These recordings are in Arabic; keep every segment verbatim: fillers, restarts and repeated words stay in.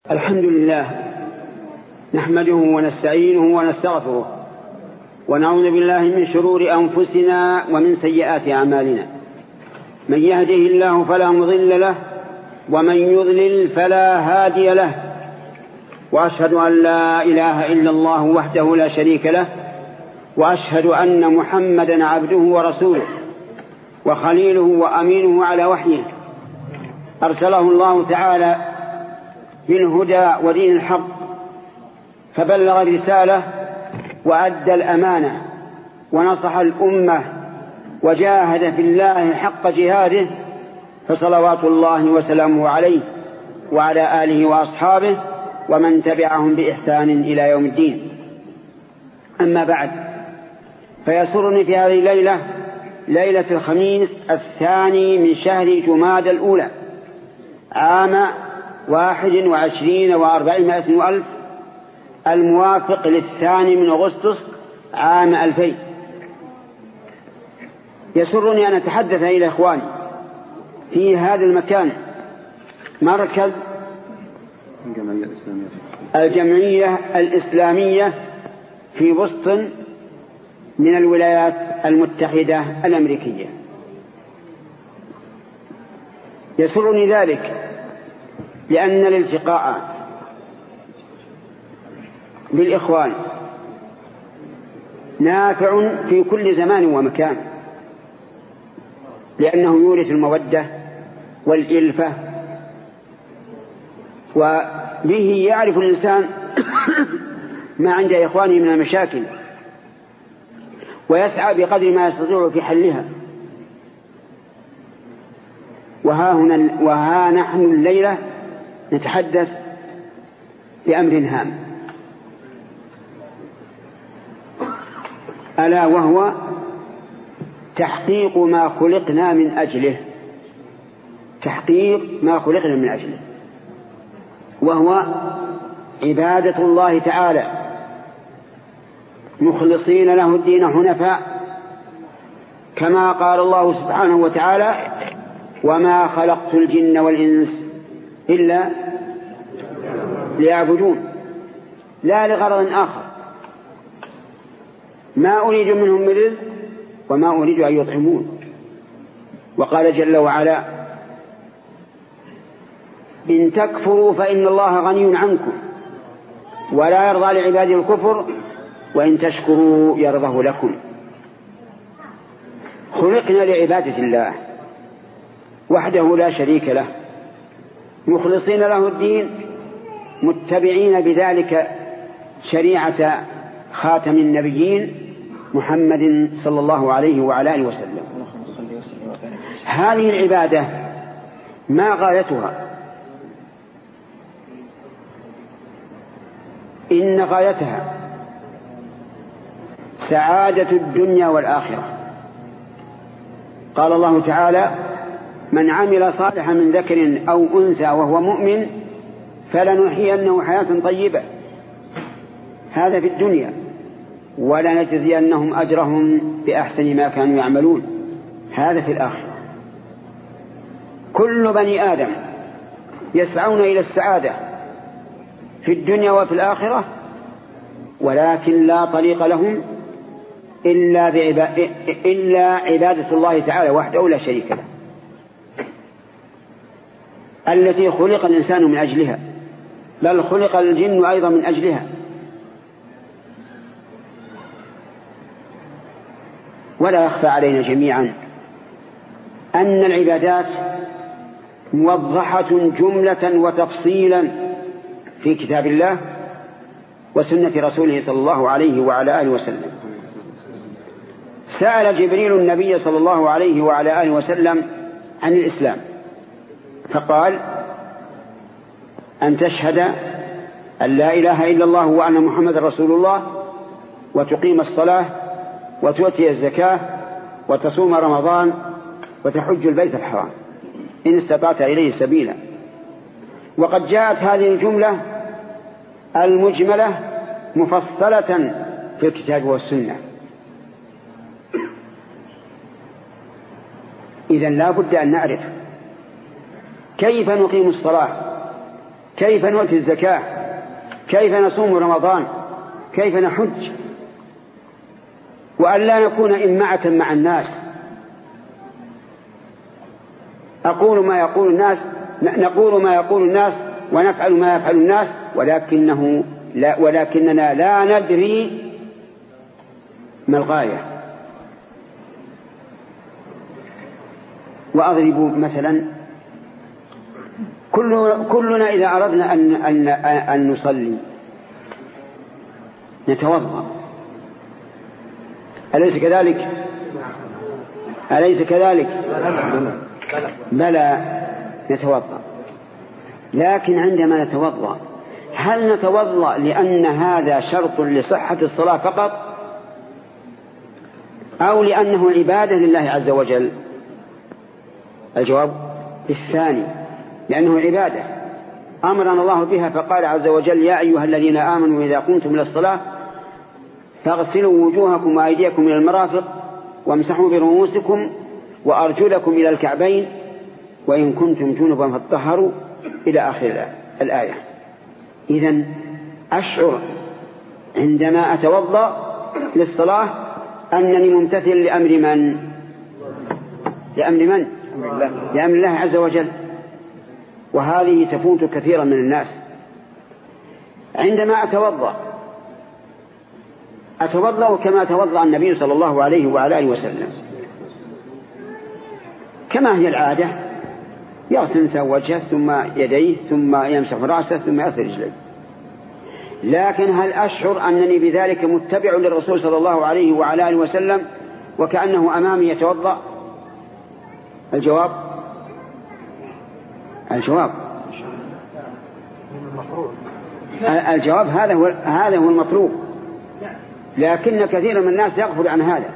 الحمد لله نحمده ونستعينه ونستغفره ونعوذ بالله من شرور أنفسنا ومن سيئات أعمالنا. من يهده الله فلا مضل له ومن يضلل فلا هادي له، وأشهد أن لا إله إلا الله وحده لا شريك له، وأشهد أن محمدا عبده ورسوله وخليله وأمينه على وحيه، أرسله الله تعالى بالهدى ودين الحق فبلغ الرسالة وأدى الأمانة ونصح الأمة وجاهد في الله حق جهاده، فصلوات الله وسلامه عليه وعلى آله وأصحابه ومن تبعهم بإحسان إلى يوم الدين. أما بعد، فيسرني في هذه الليلة، ليلة الخميس الثاني من شهر جماد الأولى عام واحد وعشرين وأربعمائة وألف، الموافق للثاني من أغسطس عام ألفين، يسرني أن أتحدث إلى إخواني في هذا المكان، مركز الجمعية الإسلامية في بوسطن من الولايات المتحدة الأمريكية. يسرني ذلك لأن الالتقاء بالإخوان نافع في كل زمان ومكان، لأنه يورث المودة والإلفة، وبه يعرف الإنسان ما عند إخوانه من المشاكل ويسعى بقدر ما يستطيع في حلها. وها, هنا وها نحن الليلة نتحدث بأمر هام، ألا وهو تحقيق ما خلقنا من أجله، تحقيق ما خلقنا من أجله، وهو عبادة الله تعالى مخلصين له الدين حنفاء، كما قال الله سبحانه وتعالى: وما خلقت الجن والإنس إلا ليعبدون، لا لغرض آخر، ما أريد منهم من رزق وما أريد أن يطعمون. وقال جل وعلا: إن تكفروا فإن الله غني عنكم ولا يرضى لعباده الكفر وإن تشكروا يرضه لكم. خلقنا لعبادة الله وحده لا شريك له، مخلصين له الدين، متبعين بذلك شريعة خاتم النبيين محمد صلى الله عليه وعلى آله وسلم. هذه العبادة ما غايتها؟ إن غايتها سعادة الدنيا والآخرة. قال الله تعالى: من عمل صالحا من ذكر أو أنثى وهو مؤمن فلنحيينه حياة طيبة، هذا في الدنيا، ولنجزينهم أجرهم بأحسن ما كانوا يعملون، هذا في الآخرة. كل بني آدم يسعون إلى السعادة في الدنيا وفي الآخرة، ولكن لا طريق لهم إلا, إلا عبادة الله تعالى وحده لا شريك له، التي خلق الإنسان من أجلها، بل خلق الجن أيضا من أجلها. ولا يخفى علينا جميعا أن العبادات موضحة جملة وتفصيلا في كتاب الله وسنة رسوله صلى الله عليه وعلى آله وسلم. سأل جبريل النبي صلى الله عليه وعلى آله وسلم عن الإسلام فقال: أن تشهد أن لا إله إلا الله وأن محمد رسول الله، وتقيم الصلاة، وتؤتي الزكاة، وتصوم رمضان، وتحج البيت الحرام إن استطعت إليه سبيلا. وقد جاءت هذه الجملة المجملة مفصلة في الكتاب والسنة. إذن لا بد أن نعرف كيف نقيم الصلاة، كيف نؤتي الزكاة؟ كيف نصوم رمضان؟ كيف نحج؟ وأن لا نكون إمعة مع الناس. أقول ما يقول الناس نقول ما يقول الناس ونفعل ما يفعل الناس، ولكنه لا ولكننا لا ندري ما الغاية. وأضرب مثلا، كل كلنا إذا أردنا أن أن أن نصلي نتوضأ، أليس كذلك؟ أليس كذلك؟ بلى نتوضأ، لكن عندما نتوضأ هل نتوضأ لأن هذا شرط لصحة الصلاة فقط، أو لأنه عبادة لله عز وجل؟ الجواب الثاني، لأنه عبادة أمرنا الله بها، فقال عز وجل: يا أيها الذين آمنوا إذا قمتم إلى الصلاة فاغسلوا وجوهكم وأيديكم إلى المرافق وامسحوا برؤوسكم وأرجلكم إلى الكعبين وإن كنتم جنبا فاطهروا إلى آخر الآية. إذن أشعر عندما أتوضأ للصلاة أنني ممتثل لأمر من؟ لأمر من؟ لأمر الله عز وجل. وهذه تفوت كثيرا من الناس. عندما أتوضأ أتوضأ كما توضأ النبي صلى الله عليه وعلى آله وسلم، كما هي العادة، يغسل وجهه ثم يديه ثم يمسح رأسه ثم يغسل رجليه. لكن هل أشعر أنني بذلك متبع للرسول صلى الله عليه وعلى آله وسلم وكأنه أمامي يتوضأ؟ الجواب الجواب الجواب هذا هو هذا هو المطلوب، لكن كثير من الناس يغفل عن هذا.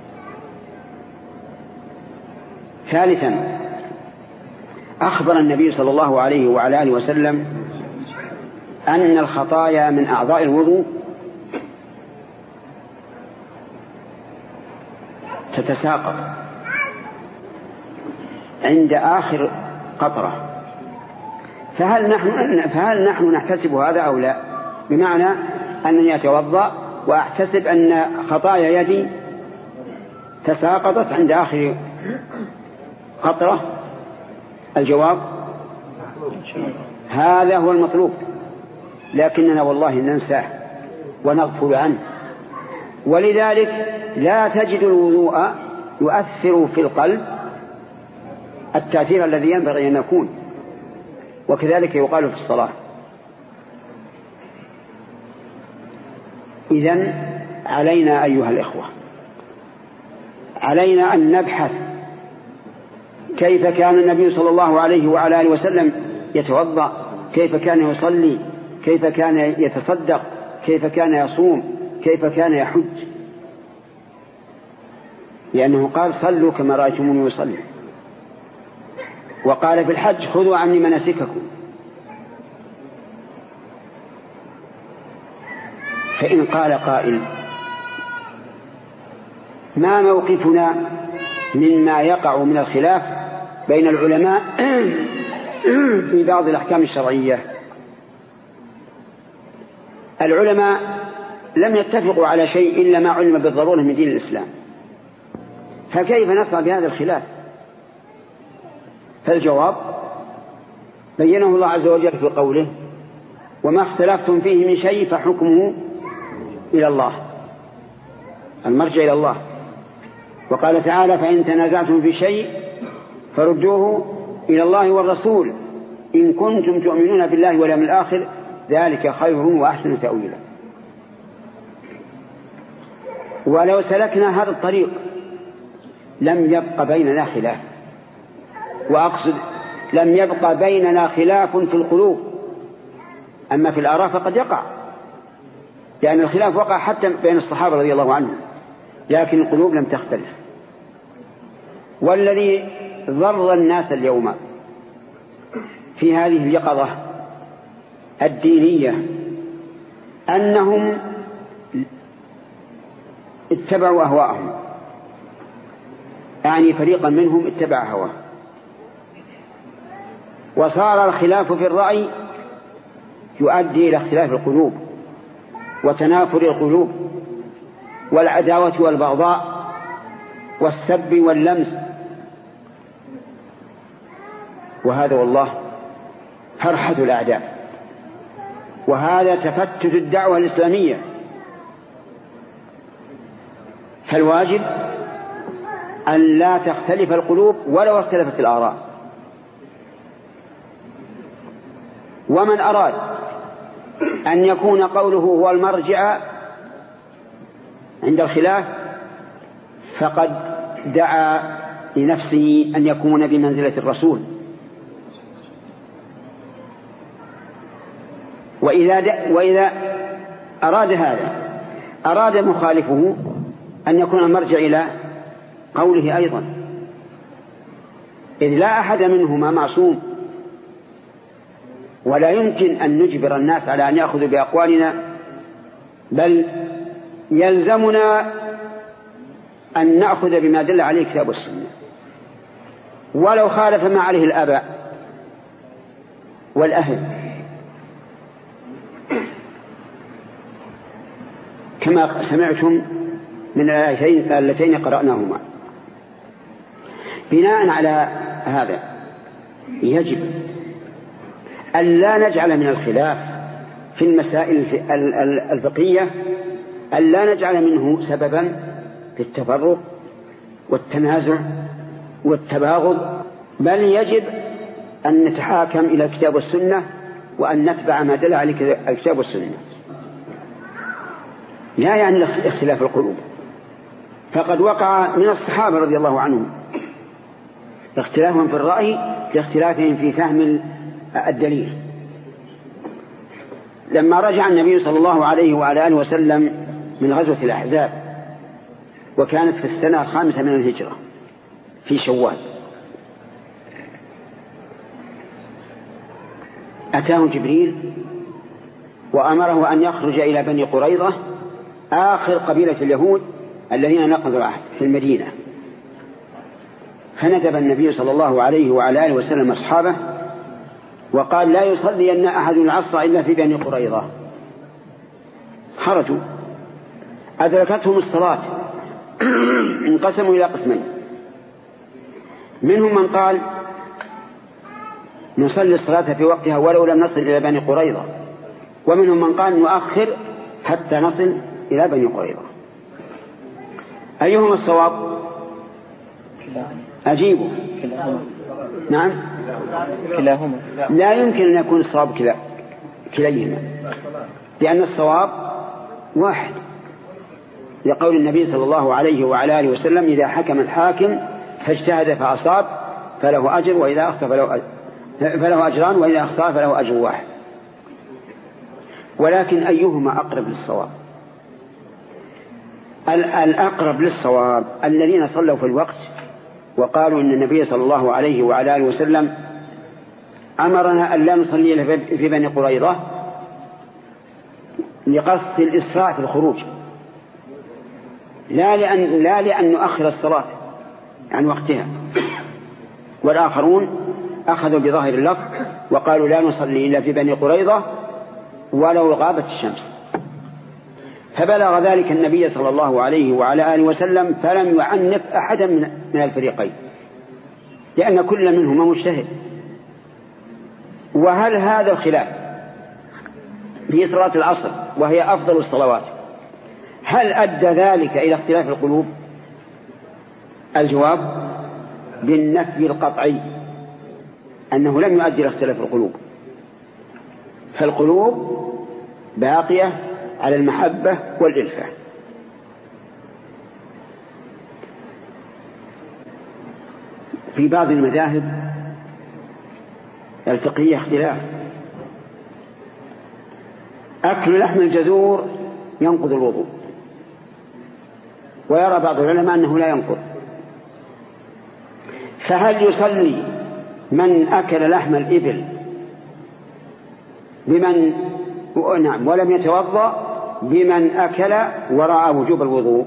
ثالثا، أخبر النبي صلى الله عليه وعلى آله وسلم أن الخطايا من أعضاء الوضوء تتساقط عند آخر قطرة. فهل نحن فهل نحن نحتسب هذا أو لا؟ بمعنى أنني أتوضأ وأحتسب أن خطايا يدي تساقطت عند آخر قطرة. الجواب هذا هو المطلوب، لكننا والله ننساه ونغفل عنه. ولذلك لا تجد الوضوء يؤثر في القلب التأثير الذي ينبغي أن يكون، وكذلك يقال في الصلاة. إذن علينا أيها الإخوة، علينا أن نبحث كيف كان النبي صلى الله عليه وعلى آله وسلم يتوضأ، كيف كان يصلي، كيف كان يتصدق، كيف كان يصوم، كيف كان يحج، لأنه قال: صلوا كما رأيتموني يصلي. وقال في الحج: خذوا عني مناسككم. فإن قال قائل: ما موقفنا مما يقع من الخلاف بين العلماء في بعض الأحكام الشرعية؟ العلماء لم يتفقوا على شيء إلا ما علم بالضرورة من دين الإسلام، فكيف نصنع بهذا الخلاف؟ فالجواب بينه الله عز وجل في قوله: وما اختلفتم فيه من شيء فحكمه إلى الله، المرجع إلى الله. وقال تعالى: فإن تنازعتم في شيء فردوه إلى الله والرسول إن كنتم تؤمنون بالله واليوم الآخر ذلك خير وأحسن تأويلا. ولو سلكنا هذا الطريق لم يبق بيننا خلاف، وأقصد لم يبق بيننا خلاف في القلوب، أما في الآراء فقد يقع، لأن الخلاف وقع حتى بين الصحابة رضي الله عنهم، لكن القلوب لم تختلف. والذي ضر الناس اليوم في هذه اليقظة الدينية أنهم اتبعوا أهواءهم، يعني فريقا منهم اتبع هواه، وصار الخلاف في الرأي يؤدي إلى اختلاف القلوب وتنافر القلوب والعداوة والبغضاء والسب واللمس، وهذا والله فرحة الأعداء، وهذا تفتت الدعوة الإسلامية. فالواجب أن لا تختلف القلوب ولو اختلفت الآراء. ومن أراد أن يكون قوله هو المرجع عند الخلاف فقد دعا لنفسه أن يكون بمنزلة الرسول. وإذا, وإذا أراد هذا أراد مخالفه أن يكون المرجع إلى قوله أيضا، إذ لا أحد منهما معصوم، ولا يمكن أن نجبر الناس على أن يأخذوا بأقوالنا، بل يلزمنا أن نأخذ بما دل عليه الكتاب والسنة ولو خالف ما عليه الآباء والأهل، كما سمعتم من الآيتين اللتين قرأناهما. بناء على هذا يجب أن لا نجعل من الخلاف في المسائل الفقهية أن لا نجعل منه سببا في التفرق والتنازع والتباغض، بل يجب أن نتحاكم إلى الكتاب والسنة وأن نتبع ما دل عليه الكتاب والسنة، لا يعني اختلاف القلوب. فقد وقع من الصحابة رضي الله عنهم اختلافهم في الرأي لاختلافهم في فهم الدليل. لما رجع النبي صلى الله عليه وعلى آله وسلم من غزوة الأحزاب، وكانت في السنة الخامسة من الهجرة في شوال، أتاه جبريل وأمره أن يخرج إلى بني قريظة آخر قبيلة اليهود الذين نقضوا العهد في المدينة. فندب النبي صلى الله عليه وعلى آله وسلم أصحابه وقال: لا يصلين أحد العصر إلا في بني قريظة. خرجوا أدركتهم الصلاة انقسموا إلى قسمين، منهم من قال: نصلي الصلاة في وقتها ولو لم نصل إلى بني قريظة، ومنهم من قال: نؤخر حتى نصل إلى بني قريظة. أيهما الصواب؟ أجيبوا. نعم، كلاهما. لا يمكن أن يكون الصواب كلا كليهما، لأن الصواب واحد، لقول النبي صلى الله عليه وعلى آله وسلم: إذا حكم الحاكم فاجتهد فأصاب فله أجر، وإذا أخطأ فله أجر فله أجران، وإذا أخطأ فله أجر واحد. ولكن أيهما أقرب للصواب؟ الأقرب للصواب الذين صلوا في الوقت وقالوا إن النبي صلى الله عليه وعلى آله وسلم أمرنا أن لا نصلي في بني قريظة لقصد الإسراع في الخروج، لا لأن, لا لأن نؤخر الصلاة عن وقتها. والآخرون أخذوا بظاهر اللفظ وقالوا: لا نصلي إلا في بني قريظة ولو غابت الشمس. فبلغ ذلك النبي صلى الله عليه وعلى آله وسلم فلم يعنف أحدا من الفريقين، لأن كل منهما مجتهد. وهل هذا الخلاف في صلاة العصر وهي أفضل الصلوات هل أدى ذلك إلى اختلاف القلوب؟ الجواب بالنفي القطعي أنه لم يؤدي إلى اختلاف القلوب، فالقلوب باقية على المحبة والإلفة. في بعض المذاهب الفقهية اختلاف. أكل لحم الجزور ينقض الوضوء، ويرى بعض العلماء أنه لا ينقض. فهل يصلي من أكل لحم الإبل بمن نعم ولم يتوضأ بمن أكل ورأى وجوب الوضوء؟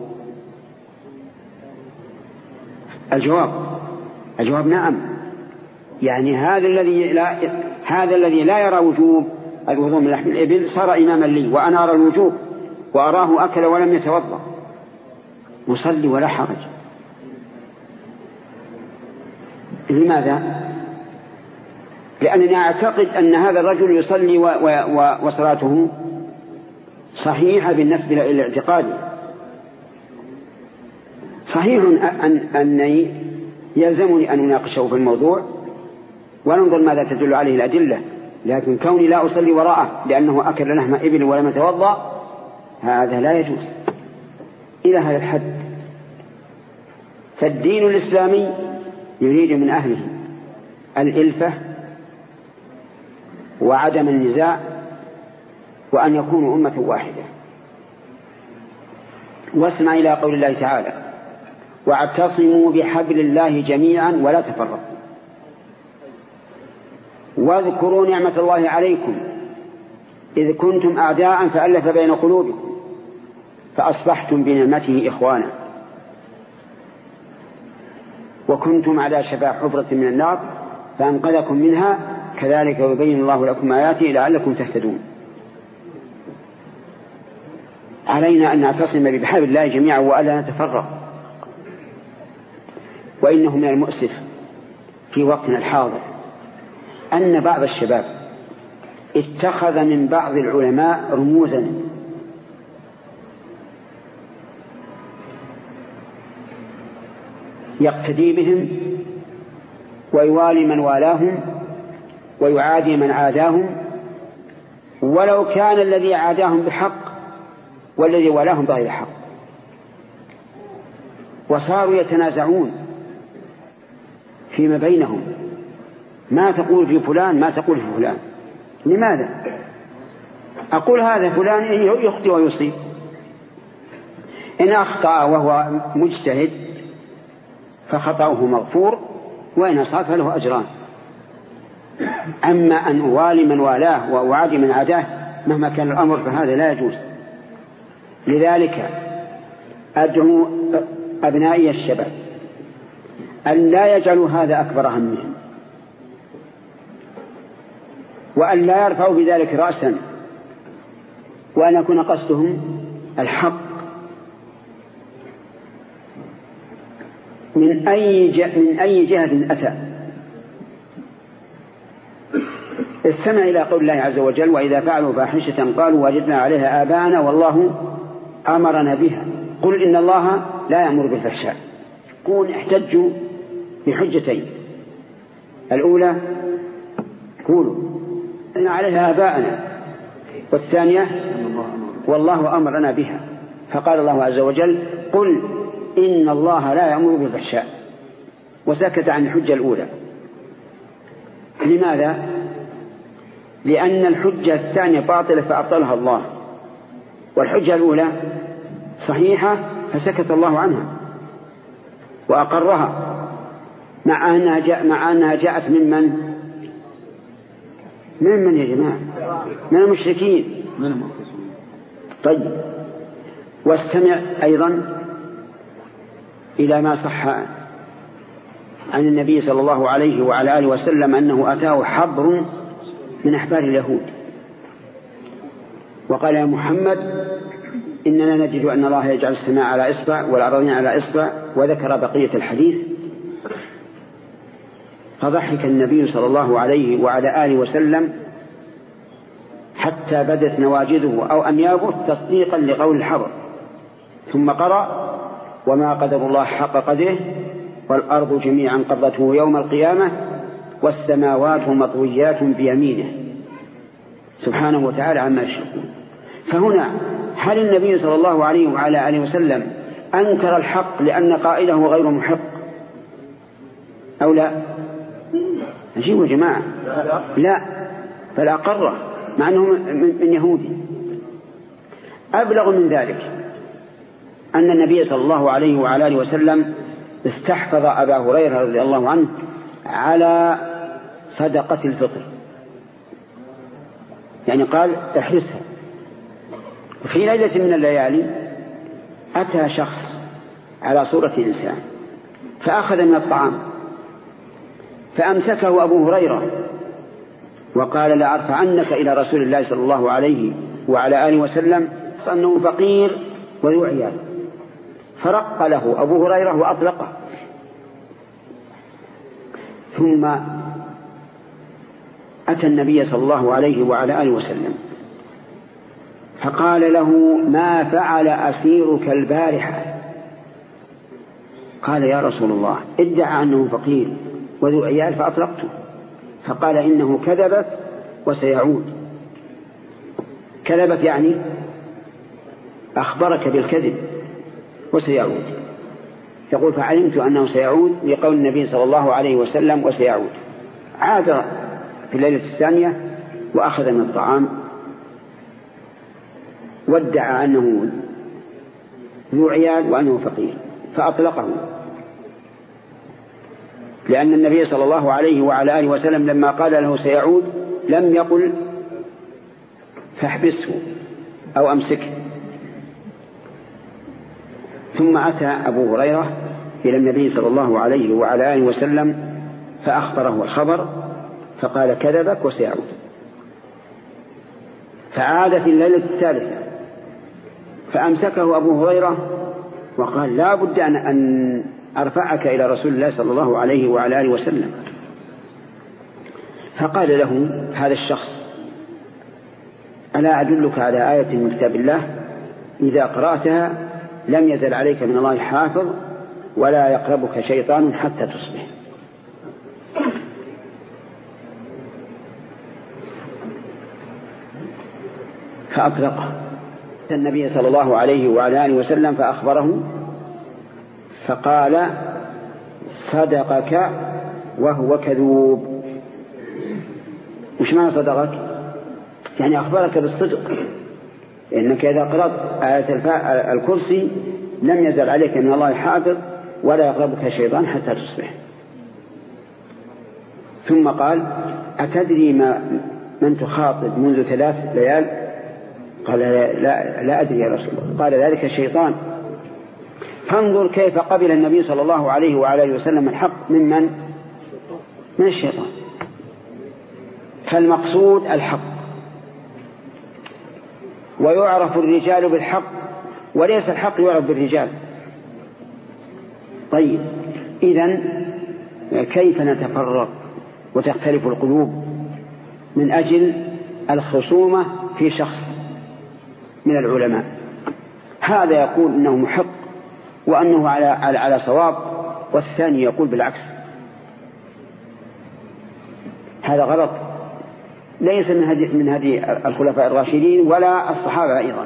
الجواب الجواب نعم. يعني هذا الذي لا هذا الذي لا يرى وجوب الوضوء من لحم الإبل صار إماما لي وأنا أرى الوجوب وأراه أكل ولم يتوضأ يصلي ولا حرج. لماذا؟ لأنني أعتقد أن هذا الرجل يصلي و و و وصلاته صحيحة بالنسبة إلى الاعتقاد. صحيح أن أني يلزمني أن أناقشه في الموضوع وننظر ماذا تدل عليه الأدلة، لكن كوني لا أصلي وراءه لأنه أكل لحم إبل ولم يتوضأ هذا لا يجوز إلى هذا الحد. فالدين الإسلامي يريد من أهله الإلفة وعدم النزاع وأن يكونوا أمة واحدة. واسمع إلى قول الله تعالى واعتصموا بحبل الله جميعا ولا تفرقوا واذكروا نعمة الله عليكم إذ كنتم أعداء فألف بين قلوبكم فأصبحتم بنعمته إخوانا وكنتم على شفا حفرة من النار فأنقذكم منها كذلك يبين الله لكم آياته لعلكم تهتدون. علينا أن نعتصم بحبل الله جميعا وألا نتفرق. وإنه من المؤسف في وقتنا الحاضر أن بعض الشباب اتخذ من بعض العلماء رموزا يقتدي بهم ويوالي من والاهم ويعادي من عاداهم ولو كان الذي عاداهم بحق والذي والاهم بغير حق، وصاروا يتنازعون فيما بينهم ما تقول في فلان ما تقول في فلان. لماذا؟ أقول هذا فلان يخطئ ويصيب، إن أخطأ وهو مجتهد فخطأه مغفور وإن أصاب فله أجران. أما أن أوالي من والاه وأعادي من عداه مهما كان الأمر فهذا لا يجوز. لذلك أدعو أبنائي الشباب أن لا يجعلوا هذا أكبر همهم وأن لا يرفعوا بذلك رأسا وأن يكون قصدهم الحق من أي من أي جهة أتى. استمع إلى قول الله عز وجل وإذا فعلوا فاحشة قالوا وجدنا عليها آباءنا والله أمرنا بها قل إن الله لا يأمر بالفحشاء. قول احتجوا بحجتين، الأولى قولوا إن عليها آباءنا، والثانية والله أمرنا بها. فقال الله عز وجل قل إن الله لا يأمر بالفحشاء وسكت عن الحجة الأولى. لماذا؟ لأن الحجة الثانية باطلة فأبطلها الله، والحجة الأولى صحيحة فسكت الله عنها وأقرها مع أنها, جاء مع أنها جاءت من من؟ من من يا جماعة؟ من المشركين. طيب واستمع أيضا إلى ما صح عن النبي صلى الله عليه وعلى آله وسلم أنه أتاه حبر من أحبار اليهود وقال يا محمد إننا نجد أن الله يجعل السماء على إصبع والأرضين على إصبع، وذكر بقية الحديث. فضحك النبي صلى الله عليه وعلى آله وسلم حتى بدت نواجذه أو أنيابه تصديقا لقول الحبر، ثم قرأ وما قدر الله حق قدره والأرض جميعا قبضته يوم القيامة والسماوات مطويات بيمينه سبحانه وتعالى عما يشركون. فهنا هل النبي صلى الله عليه وعلى آله وسلم أنكر الحق لأن قائله غير محق أو لا؟ أجيبوا يا جماعة. لا، بل أقره مع أنه من يهودي. أبلغ من ذلك أن النبي صلى الله عليه وعلى آله وسلم استحفظ أبا هريرة رضي الله عنه على صدقة الفطر، يعني قال احرسها. وفي ليلة من الليالي أتى شخص على صورة إنسان فأخذ من الطعام فأمسكه أبو هريرة وقال لأرفعنك إلى رسول الله صلى الله عليه وعلى آله وسلم أنه فقير وذو عيال، فرق له أبو هريرة وأطلقه. ثم أتى النبي صلى الله عليه وعلى آله وسلم فقال له: ما فعل أسيرك البارحة؟ قال: يا رسول الله ادعى أنه فقير وذو عيال فأطلقته. فقال: إنه كذبت وسيعود. كذبت يعني أخبرك بالكذب وسيعود. يقول: فعلمت أنه سيعود لقول النبي صلى الله عليه وسلم وسيعود. عاد في الليلة الثانية وأخذ من الطعام وادعى أنه ذو عيال وأنه فقير فأطلقه، لأن النبي صلى الله عليه وعلى آله وسلم لما قال له سيعود لم يقل فاحبسه أو أمسكه. ثم أتى أبو هريرة إلى النبي صلى الله عليه وعلى آله وسلم فأخبره الخبر فقال: كذبك وسيعود. فعاد في الليلة الثالثة فأمسكه أبو هريرة وقال: لا بد أن أرفعك إلى رسول الله صلى الله عليه وعلى آله وسلم. فقال له هذا الشخص: ألا أدلك على آية من كتاب الله إذا قرأتها لم يزل عليك من الله حافظ ولا يقربك شيطان حتى تصبح. فأطلقه النبي صلى الله عليه وعلى آله وسلم فأخبره فقال: صدقك وهو كذوب. وش معنى صدقك؟ يعني أخبرك بالصدق، إنك إذا قرأت آية الكرسي لم يزل عليك من الله حافظ ولا يقربك شيطان حتى تصبح. ثم قال: أتدري ما من تخاطب منذ ثلاث ليال؟ قال: لا, لا, لا أدري يا رسول الله. قال: ذلك الشيطان. فانظر كيف قبل النبي صلى الله عليه وعلى آله وسلم الحق ممن من الشيطان. فالمقصود الحق، ويعرف الرجال بالحق وليس الحق يعرف بالرجال. طيب، إذن كيف نتفرق وتختلف القلوب من أجل الخصومة في شخص من العلماء؟ هذا يقول إنه محق وأنه على على على صواب، والثاني يقول بالعكس. هذا غلط، ليس من هدي من هدي الخلفاء الراشدين ولا الصحابة أيضا.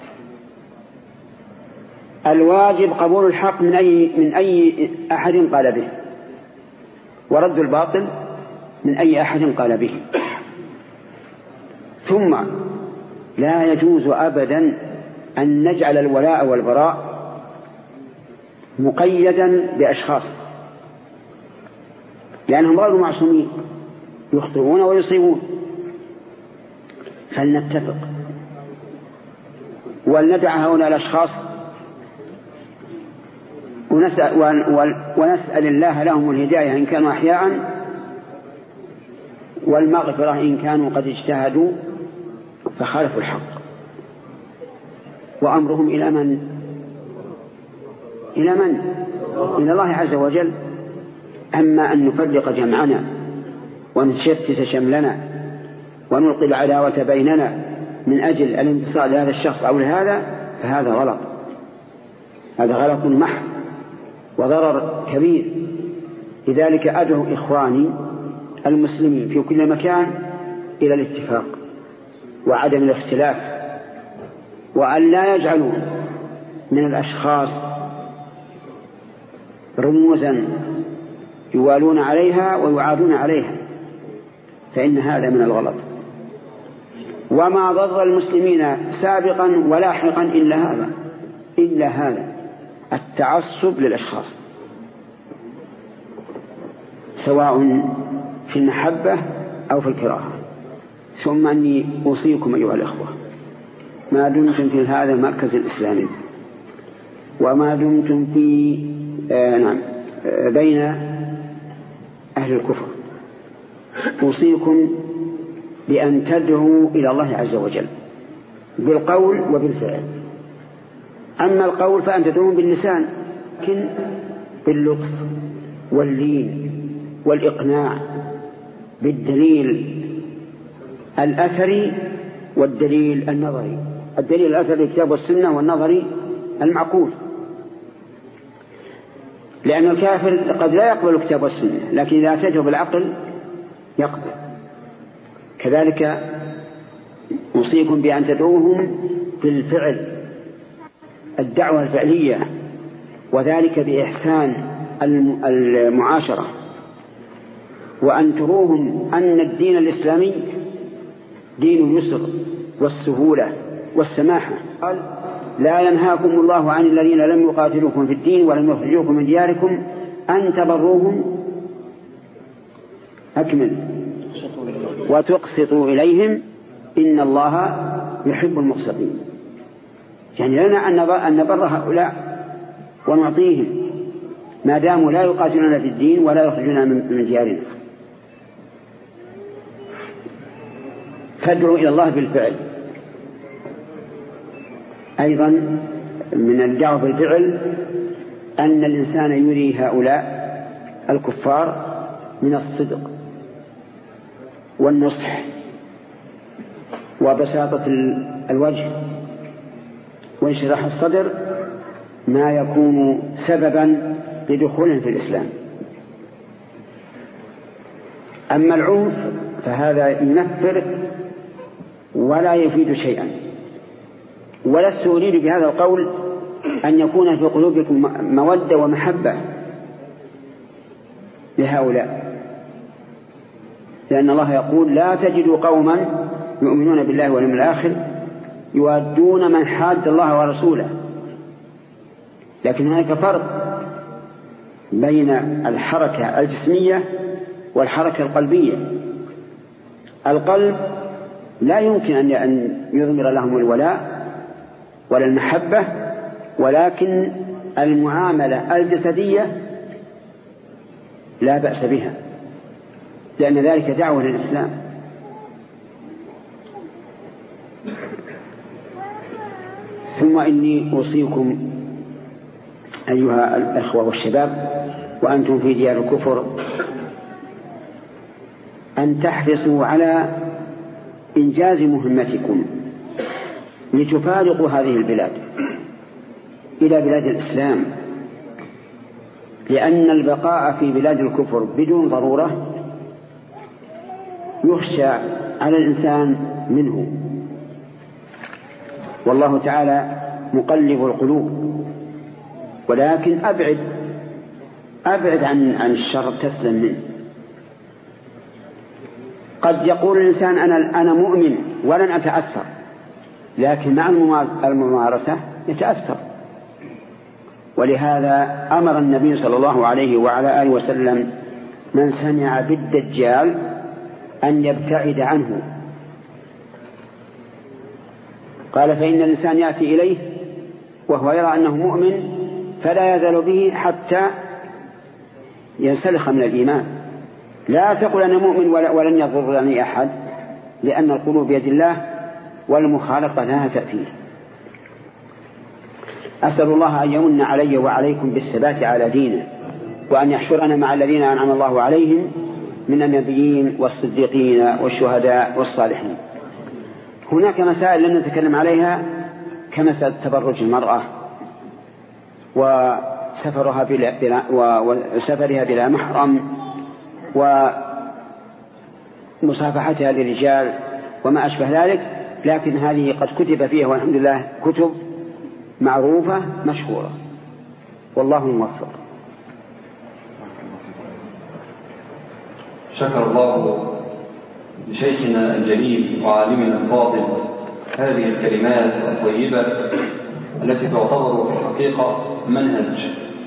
الواجب قبول الحق من أي من أي أحد قال به، ورد الباطل من أي أحد قال به. ثم لا يجوز أبدا أن نجعل الولاء والبراء مقيدا بأشخاص، لأنهم غير معصومين، يخطئون ويصيبون. فلنتفق ولندع هؤلاء الأشخاص ونسأل, ونسأل الله لهم الهداية إن كانوا أحياء، والمغفرة إن كانوا قد اجتهدوا فخالفوا الحق. وأمرهم إلى من؟ إلى من؟ إلى الله عز وجل. أما أن نفرق جمعنا ونشتت شملنا ونلقي العداوة بيننا من أجل الانتصار لهذا الشخص أو لهذا، فهذا غلط، هذا غلط محض وضرر كبير. لذلك أدعو إخواني المسلمين في كل مكان إلى الاتفاق وعدم الاختلاف، وأن لا يجعلوا من الأشخاص رموزا يوالون عليها ويعادون عليها، فإن هذا من الغلط. وما ضر المسلمين سابقا ولاحقا إلا هذا إلا هذا التعصب للأشخاص، سواء في المحبة أو في الكراهة. ثم أني أوصيكم أيها الأخوة، ما دمتم في هذا المركز الإسلامي وما دمتم في آه نعم آه بين أهل الكفر، أوصيكم بأن تدعو إلى الله عز وجل بالقول وبالفعل. أما القول فأن تدعوهم باللسان، لكن باللطف واللين والإقناع بالدليل الأثري والدليل النظري. الدليل الأثري الكتاب والسنة، والنظري المعقول، لأن الكافر قد لا يقبل الكتاب والسنة، لكن إذا أتيته بالعقل يقبل. كذلك أوصيكم بأن تدعوهم بالفعل، الدعوة الفعلية، وذلك بإحسان المعاشرة، وأن تروهم أن الدين الإسلامي دين اليسر والسهولة والسماحة. قال: لا ينهاكم الله عن الذين لم يقاتلوكم في الدين ولم يخرجوكم من دياركم أن تبروهم أكمل وتقسطوا إليهم إن الله يحب المقسطين. يعني لنا أن نبر هؤلاء ونعطيهم ما داموا لا يقاتلون في الدين ولا يخرجون من ديارنا. فادعوا إلى الله بالفعل. أيضا من الدعوة بالفعل أن الإنسان يري هؤلاء الكفار من الصدق والنصح وبساطة الوجه وانشراح الصدر ما يكون سببا لدخولهم في الإسلام. أما العنف فهذا ينفر ولا يفيد شيئا. ولست أريد بهذا القول أن يكون في قلوبكم مودة ومحبة لهؤلاء، لأن الله يقول: لا تجدوا قوما يؤمنون بالله واليوم الآخر يوادون من حاد الله ورسوله. لكن هناك فرق بين الحركة الجسمية والحركة القلبية. القلب لا يمكن أن يضمر لهم الولاء ولا المحبة، ولكن المعاملة الجسدية لا بأس بها، لأن ذلك دعوة للإسلام. ثم إني أوصيكم أيها الأخوة والشباب وأنتم في ديار الكفر أن تحرصوا على إنجاز مهمتكم لتفارقوا هذه البلاد إلى بلاد الإسلام، لأن البقاء في بلاد الكفر بدون ضرورة يخشى على الإنسان منه، والله تعالى مقلب القلوب. ولكن أبعد أبعد عن عن الشر تسلم منه. قد يقول الإنسان أنا أنا مؤمن ولن أتأثر، لكن مع الممارسة يتأثر. ولهذا أمر النبي صلى الله عليه وعلى آله وسلم من سمع بالدجال أن يبتعد عنه. قال: فإن الإنسان يأتي إليه وهو يرى أنه مؤمن فلا يزال به حتى ينسلخ من الإيمان. لا تقل أنا مؤمن ولن يضرني أحد، لأن القلوب بيد الله والمخالطة لها تأثير. أسأل الله أن يمن علي وعليكم بالثبات على دينه، وأن يحشرنا مع الذين أنعم الله عليهم من النبيين والصديقين والشهداء والصالحين. هناك مسائل لم نتكلم عليها كمسألة تبرج المرأة وسفرها بلا وسفرها بلا محرم ومصافحتها للرجال وما أشبه ذلك، لكن هذه قد كتب فيها والحمد لله كتب معروفة مشهورة، والله الموفق. شكر الله لشيخنا الجليل وعالمنا الفاضل هذه الكلمات الطيبة التي تعتبر في الحقيقة منهج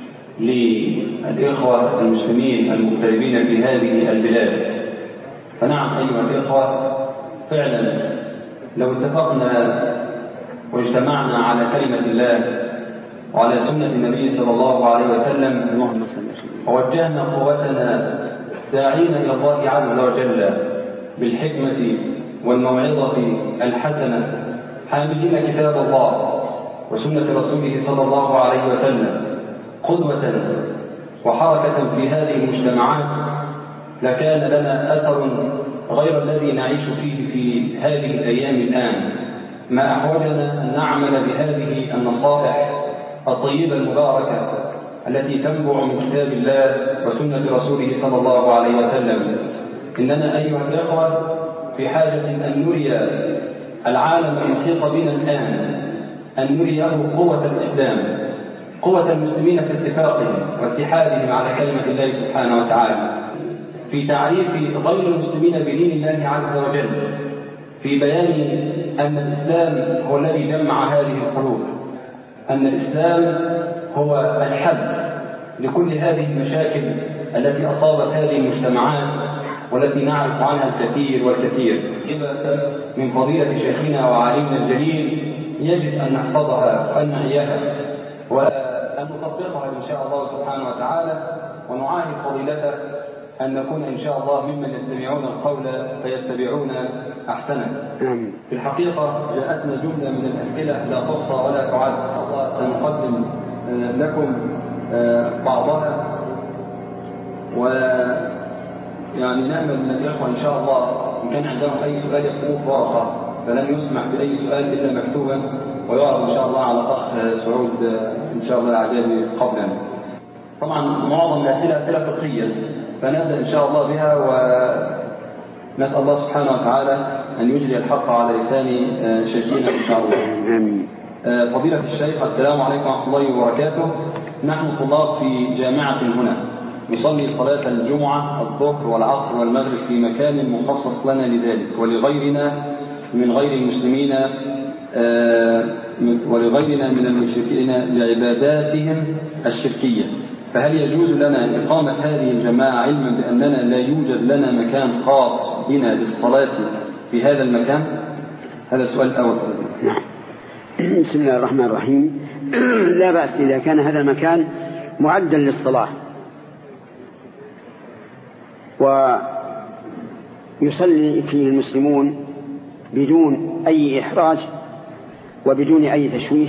للإخوة المسلمين المغتربين في هذه البلاد. فنعم أيها الإخوة، فعلا لو اتفقنا واجتمعنا على كلمة الله وعلى سنة النبي صلى الله عليه وسلم ووجهنا قوتنا داعين إلى الله عز وجل بالحكمة والموعظة الحسنة، حاملين كتاب الله وسنة رسوله صلى الله عليه وسلم قدوة وحركة في هذه المجتمعات، لكان لنا أثر غير الذي نعيش فيه في هذه الأيام الآن. ما أحوجنا أن نعمل بهذه النصائح الطيبة المباركة التي تنبع من كتاب الله وسنة رسوله صلى الله عليه وسلم. إننا أيها الأخوة في حاجة أن نري العالم المحيط بنا الآن، أن نريه قوة الإسلام، قوة المسلمين في اتفاقهم واتحادهم على كلمة الله سبحانه وتعالى، في تعريف غير المسلمين بدين الله عز وجل، في بيان أن الإسلام هو الذي جمع هذه القلوب، أن الإسلام هو الحل لكل هذه المشاكل التي أصابت هذه المجتمعات والتي نعرف عنها الكثير والكثير. من فضيلة شيخنا وعالمنا الجليل يجب أن نحفظها وأن نعيها وأن نطبقها إن شاء الله سبحانه وتعالى، ونعاهد فضيلته أن نكون إن شاء الله ممن يستمعون القول فيتبعون أحسنه. في الحقيقة جاءتنا جملة من الأسئلة لا تحصى ولا تعد، سنقدم لكم بعضها، ويعني نأمل من الإخوة إن شاء الله إن كان عندهم أي سؤال يكتبوه في ورقة، فلن يسمح بأي سؤال إلا مكتوبا ويعرض إن شاء الله على الأخ سعود إن شاء الله الأعجابي قبلا. طبعا معظم الأسئلة أسئلة فقهية، فنبدأ إن شاء الله بها، ونسأل الله سبحانه وتعالى أن يجري الحق على لسان شيخنا إن شاء الله. فضيلة الشيخ، السلام عليكم ورحمة الله وبركاته. نحن طلاب في جامعة هنا، نصلي صلاة الجمعة الظهر والعصر والمغرب في مكان مخصص لنا لذلك، ولغيرنا من غير المسلمين ولغيرنا من المشركين لعباداتهم الشركية، فهل يجوز لنا إقامة هذه الجماعة علما بأننا لا يوجد لنا مكان خاص بنا للصلاة في هذا المكان؟ هذا السؤال الأول. نعم. بسم الله الرحمن الرحيم. لا بأس إذا كان هذا المكان معدا للصلاة ويصلي فيه المسلمون بدون أي إحراج وبدون أي تشويش،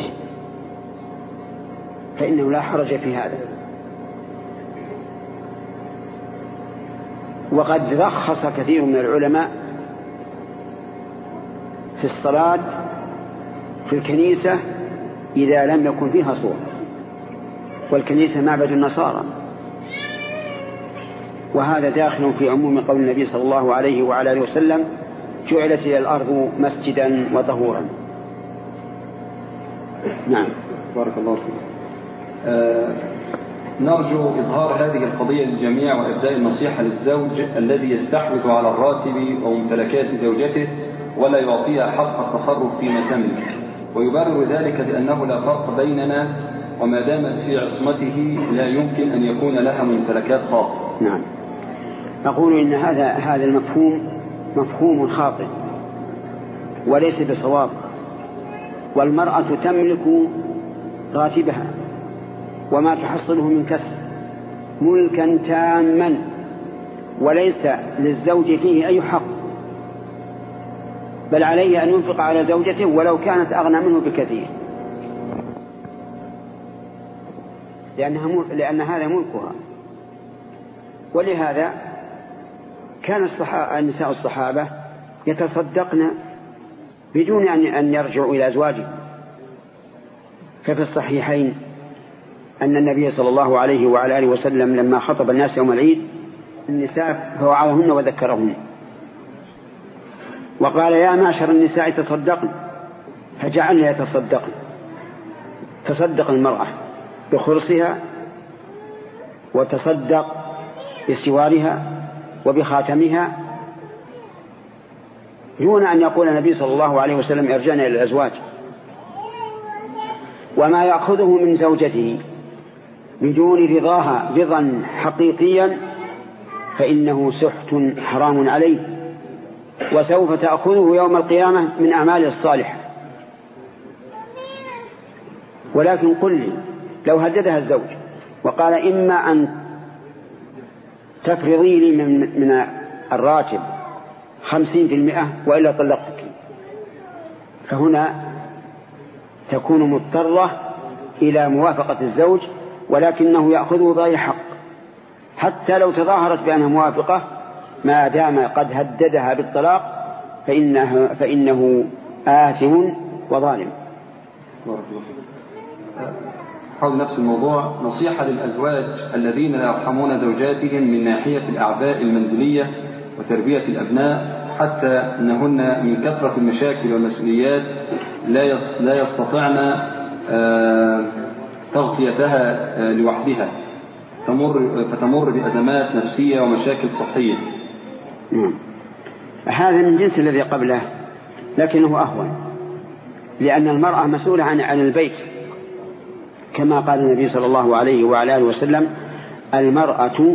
فإنه لا حرج في هذا. وقد رخص كثير من العلماء في الصلاة في الكنيسة إذا لم يكن فيها صور، والكنيسة معبد النصارى، وهذا داخل في عموم قول النبي صلى الله عليه وعلى آله وسلم: جعلت إلى الأرض مسجدا وطهورا. نعم. بارك الله فيك. آه نرجو إظهار هذه القضية للجميع وإبداء النصيحة للزوج الذي يستحوذ على الراتب وممتلكات زوجته ولا يعطيها حق التصرف فيما تملك، ويبرر ذلك بأنه لا فرق بيننا وما دامت في عصمته لا يمكن أن يكون لها ممتلكات خاصة. نعم. أقول إن هذا هذا المفهوم مفهوم خاطئ وليس بصواب، والمرأة تملك راتبها وما تحصله من كسب ملكا تاما، وليس للزوج فيه أي حق، بل عليه أن ينفق على زوجته ولو كانت أغنى منه بكثير، لأنها لأن هذا ملكها. ولهذا كان الصحابة النساء الصحابة يتصدقن بدون أن يرجعوا إلى أزواجهم. ففي الصحيحين أن النبي صلى الله عليه وعلى آله وسلم لما خطب الناس يوم العيد النساء فوعظهن وذكرهن وقال: يا معشر النساء تصدقن، فجعلنا يتصدقن. تصدق المرأة بخرصها، وتصدق بسوارها وبخاتمها، دون أن يقول النبي صلى الله عليه وسلم: ارجعنا إلى الأزواج. وما يأخذه من زوجته بدون رضاها رضا حقيقيا فإنه سحت حرام عليه، وسوف تأخذه يوم القيامة من أعماله الصالحة. ولكن قل لي، لو هددها الزوج وقال: إما أن تفرضي لي من, من الراتب خمسين في المئة وإلا طلقتك، فهنا تكون مضطرة إلى موافقة الزوج، ولكنه يأخذه بغير حق حتى لو تظاهرت بأنها موافقة، ما دام قد هددها بالطلاق فإنه, فإنه آثم وظالم. حول نفس الموضوع، نصيحة للأزواج الذين لا يرحمون زوجاتهم من ناحية الأعباء المنزلية وتربية الأبناء، حتى أنهن من كثرة المشاكل والمسؤوليات لا يستطعن تغطيتها لوحدها، تمر فتمر بأزمات نفسية ومشاكل صحية. هذا من جنس الذي قبله، لكنه أهون، لأن المرأة مسؤولة عن عن البيت، كما قال النبي صلى الله عليه وعلى آله وسلم: المرأة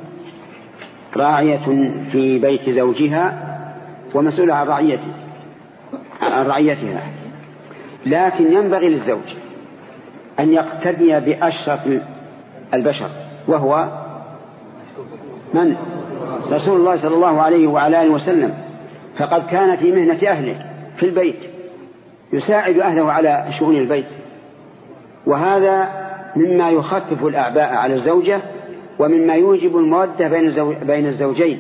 راعية في بيت زوجها ومسؤولة عن رعيته عن رعيتها. لكن ينبغي للزوج أن يقتدي بأشرف البشر، وهو من؟ رسول الله صلى الله عليه وعلى آله وسلم، فقد كان في مهنة أهله في البيت يساعد أهله على شؤون البيت، وهذا مما يخفف الأعباء على الزوجة ومما يوجب المودة بين الزوجين.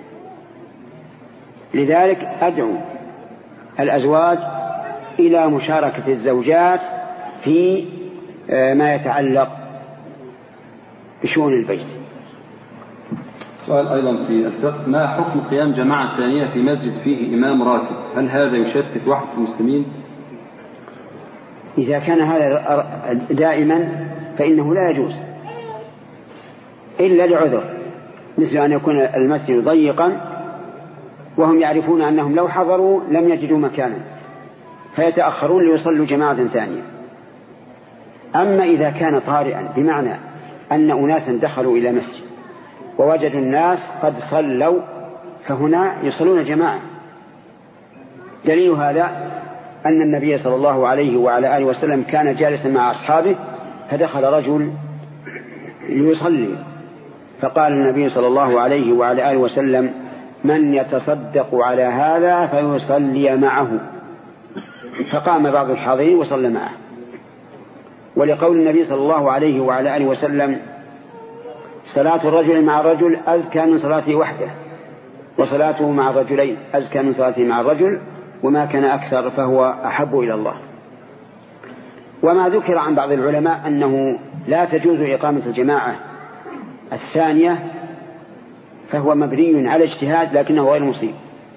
لذلك أدعو الأزواج إلى مشاركة الزوجات في ما يتعلق بشؤون البيت. سؤال أيضا في الفقه: ما حكم قيام جماعة ثانية في مسجد فيه إمام راتب؟ هل هذا يشتت وحدة المسلمين؟ إذا كان هذا دائما فإنه لا يجوز إلا لعذر، مثل أن يكون المسجد ضيقا وهم يعرفون أنهم لو حضروا لم يجدوا مكانا فيتأخرون ليصلوا جماعة ثانية. أما إذا كان طارئا، بمعنى أن أناسا دخلوا إلى مسجد ووجدوا الناس قد صلوا، فهنا يصلون جماعة. دليل هذا أن النبي صلى الله عليه وعلى آله وسلم كان جالسا مع أصحابه فدخل رجل ليصلي، فقال النبي صلى الله عليه وعلى آله وسلم: من يتصدق على هذا فيصلي معه، فقام بعض الحاضرين وصلى معه. ولقول النبي صلى الله عليه وعلى آله وسلم: صلاة الرجل مع الرجل أزكى من صلاته وحده، وصلاته مع الرجلين أزكى من صلاته مع الرجل، وما كان أكثر فهو أحب إلى الله. وما ذكر عن بعض العلماء أنه لا تجوز إقامة الجماعة الثانية فهو مبني على اجتهاد لكنه غير مصيب.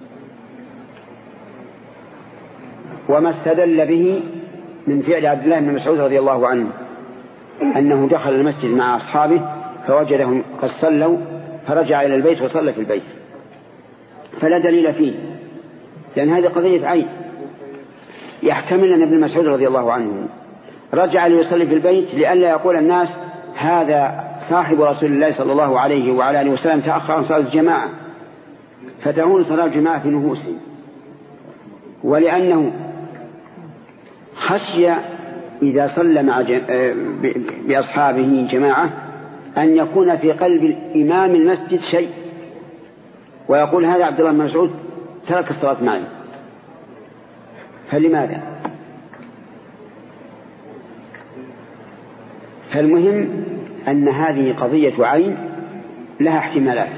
وما استدل به من فعل عبد الله بن مسعود رضي الله عنه أنه دخل المسجد مع أصحابه فوجدهم قد صلوا فرجع إلى البيت وصلى في البيت، فلا دليل فيه، لأن هذه قضية عين. يحتمل أن ابن مسعود رضي الله عنه رجع ليصلي في البيت لئلا يقول الناس: هذا صاحب رسول الله صلى الله عليه وعلى آله وسلم تأخر عن صلاة الجماعة، فتهون صلاة الجماعة في نفوسهم. ولأنه خشي إذا صلى مع بأصحابه جماعة أن يكون في قلب إمام المسجد شيء ويقول: هذا عبد الله بن مسعود ترك الصلاة معي. فلماذا؟ فالمهم أن هذه قضية عين لها احتمالات.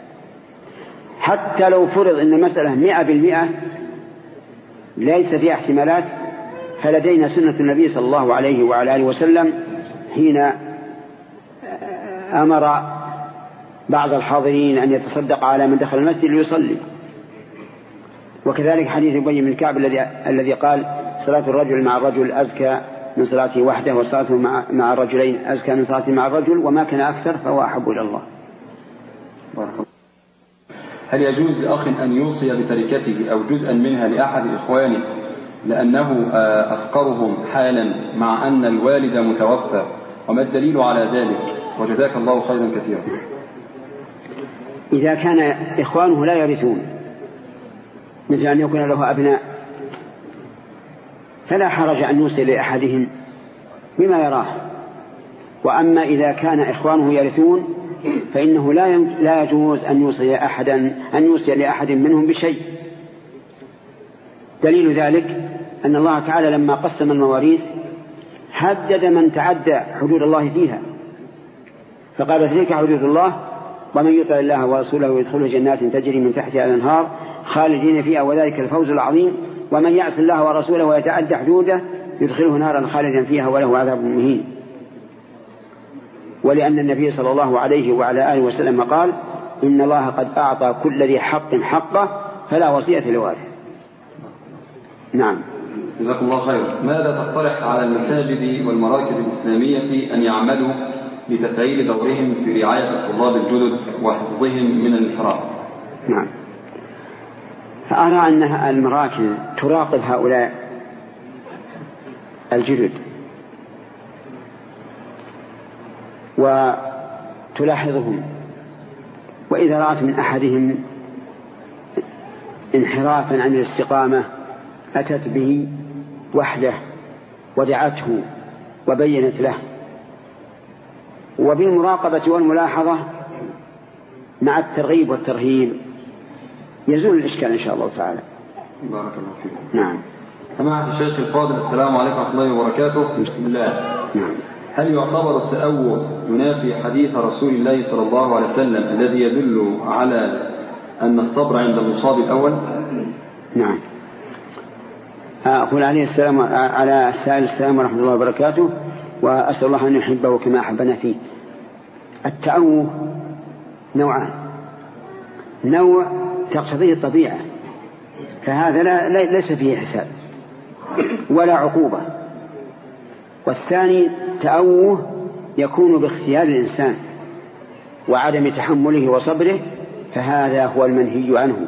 حتى لو فرض أن المسألة مئة بالمئة ليس فيها احتمالات، فلدينا سنة النبي صلى الله عليه وعلى آله وسلم حين أمر بعض الحاضرين أن يتصدق على من دخل المسجد ليصلي. وكذلك حديث أبي بن كعب الذي الذي قال: صلاة الرجل مع الرجل أزكى من صلاته وحده، وصلاته مع, مع الرجلين أزكى من صلاته مع الرجل، وما كان أكثر فهو أحب إلى الله. هل يجوز لأخ أن يوصي بتركته أو جزءا منها لأحد إخوانه لأنه أفقرهم حالا مع أن الوالد متوفى، وما الدليل على ذلك؟ وجزاك الله خيرا كثيرا. إذا كان إخوانه لا يرثون، مثل أن يكون له أبناء، فلا حرج أن يوصي لأحدهم بما يراه. وأما إذا كان إخوانه يرثون فإنه لا لا يجوز أن يوصي أحدا أن يوصي لأحد منهم بشيء. دليل ذلك أن الله تعالى لما قسم المواريث حدد من تعدى حدود الله فيها، فقال تلك حدود الله ومن يطع الله ورسوله يدخله جنات تجري من تحتها الأنهار خالدين فيها وذلك الفوز العظيم، ومن يعص الله ورسوله ويتعدى حدوده يدخله نارا خالدا فيها وله عذاب مهين. ولأن النبي صلى الله عليه وعلى آله وسلم قال إن الله قد أعطى كل ذي حق حقه فلا وصية لوارث. نعم. جزاكم الله خير. ماذا تقترح على المساجد والمراكز الإسلامية أن يعملوا لتفعيل دورهم في رعاية الطلاب الجدد وحفظهم من الانحراف؟ نعم. فأرى أن المراكز تراقب هؤلاء الجدد وتلاحظهم، وإذا رأت من أحدهم انحرافا عن الاستقامة أتت به وحده ودعته وبينت له، وبالمراقبة والملاحظة مع الترغيب والترهيب يزول الإشكال إن شاء الله تعالى. بارك الله فيك. نعم. سماحة الشيخ الفاضل، السلام عليكم ورحمة الله وبركاته. بسم الله. نعم. هل يعتبر التأوه ينافي حديث رسول الله صلى الله عليه وسلم الذي يدل على أن الصبر عند المصاب الأول؟ نعم. أقول عليه السلام على السائل السلام ورحمة الله وبركاته، وأسأل الله أن يحبه كما أحبنا فيه. التأوه نوعان، نوع تقتضيه الطبيعة فهذا لا ليس فيه حساب ولا عقوبة، والثاني تأوه يكون باختيار الإنسان وعدم تحمله وصبره، فهذا هو المنهي عنه.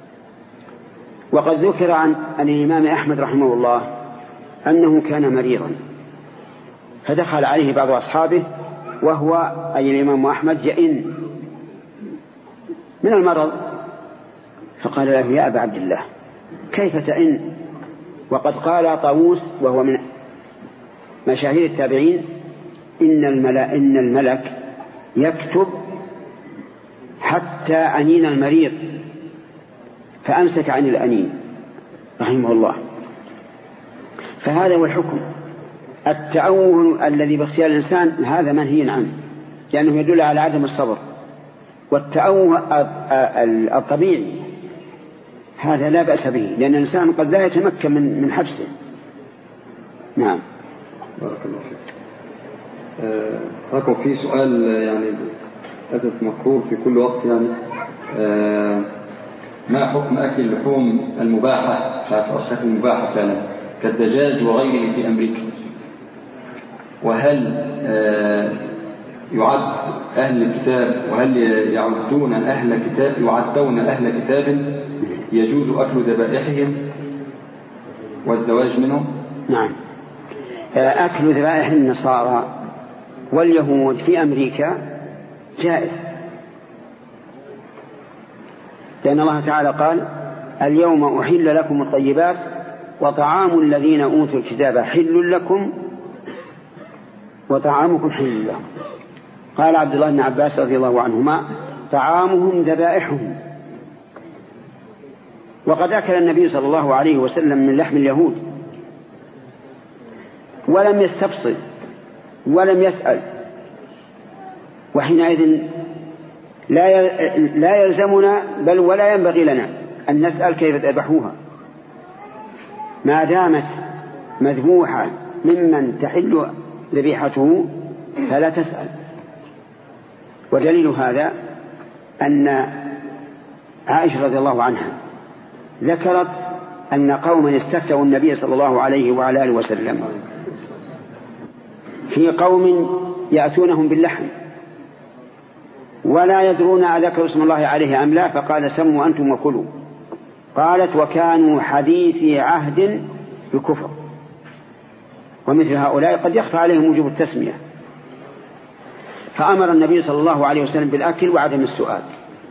وقد ذكر عن الإمام أحمد رحمه الله أنه كان مريضا فدخل عليه بعض أصحابه وهو أي الإمام أحمد يئن من المرض، فقال له يا أبا عبد الله كيف تئن وقد قال طاووس وهو من مشاهير التابعين إن الملك, إن الملك يكتب حتى أنين المريض، فأمسك عن الأنين رحمه الله. فهذا هو الحكم. التأوه الذي باختيار الإنسان هذا منهي عنه لأنه يدل على عدم الصبر، والتأوه الطبيعي هذا لا بأس به لأن الإنسان قد لا يتمكن من من حبسه. نعم. بارك الله فيك. أكون في سؤال يعني أتت مكرور في كل وقت يعني أه ما حكم أكل اللحوم المباحة شاف المباحة فعلا كالدجاج وغيره في أمريكا؟ وهل أه يعد أهل الكتاب وهل يعدون أهل كتاب يعدون أهل كتاب يجوز أكل ذبائحهم والزواج منهم؟ نعم. أكل ذبائح النصارى واليهود في أمريكا جائز، لأن الله تعالى قال اليوم أحل لكم الطيبات وطعام الذين أوتوا الكتاب حل لكم وطعامكم حل لهم. قال عبد الله بن عباس رضي الله عنهما طعامهم ذبائحهم. وقد أكل النبي صلى الله عليه وسلم من لحم اليهود ولم يستفصل ولم يسأل، وحينئذ لا لا يلزمنا بل ولا ينبغي لنا أن نسأل كيف ذبحوها ما دامت مذبوحة ممن تحل ذبيحته فلا تسأل. ودليل هذا أن عائشة رضي الله عنها ذكرت أن قوما استفتوا النبي صلى الله عليه وعلى آله وسلم في قوم يأتونهم باللحم ولا يدرون أذكر اسم الله عليه أم لا، فقال سموا أنتم وكلوا. قالت وكانوا حديثي عهد بكفر، ومثل هؤلاء قد يخفى عليهم وجوب التسمية، فأمر النبي صلى الله عليه وسلم بالأكل وعدم السؤال.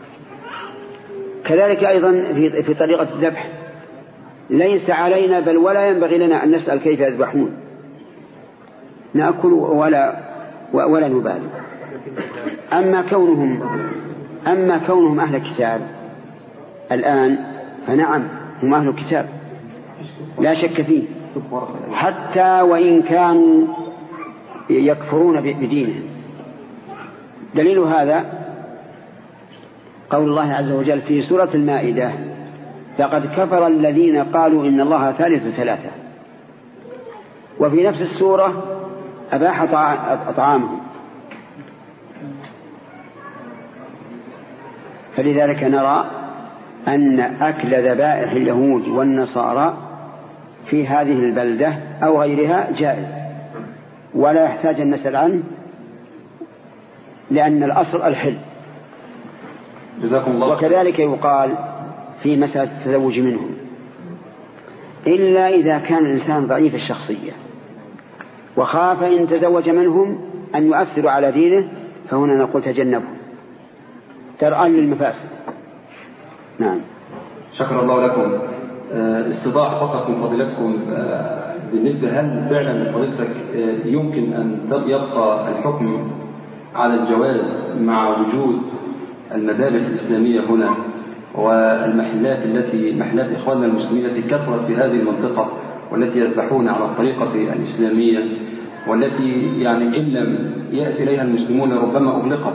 كذلك أيضا في, في طريقة الذبح ليس علينا بل ولا ينبغي لنا أن نسأل كيف يذبحون، نأكل ولا ولا نبالي. أما كونهم أما كونهم أهل كتاب الآن فنعم هم أهل الكتاب لا شك فيه، حتى وإن كانوا يكفرون بدينهم. دليل هذا قول الله عز وجل في سورة المائدة: لقد كفر الذين قالوا إن الله ثالث ثلاثة. وفي نفس السورة أباح طعامهم. فلذلك نرى أن أكل ذبائح اليهود والنصارى في هذه البلدة أو غيرها جائز ولا يحتاج أن نسأل عنه، لأن الأصل الحل. وكذلك يقال في مسألة التزوج منهم، إلا إذا كان الإنسان ضعيف الشخصية وخاف إن تزوج منهم أن يؤثروا على دينه، فهنا نقول تجنبهم درءا للمفاسد. نعم. شكر الله لكم. استضاح فقط من فضيلتكم بالنسبة هل فعلا فضيلتك يمكن أن يبقى الحكم على الجواز مع وجود المذابح الإسلامية هنا والمحلات التي محلات إخواننا المسلمين التي كثرت في هذه المنطقة والتي يذبحون على الطريقة الإسلامية والتي يعني إن لم يأتي إليها المسلمون ربما أغلقت؟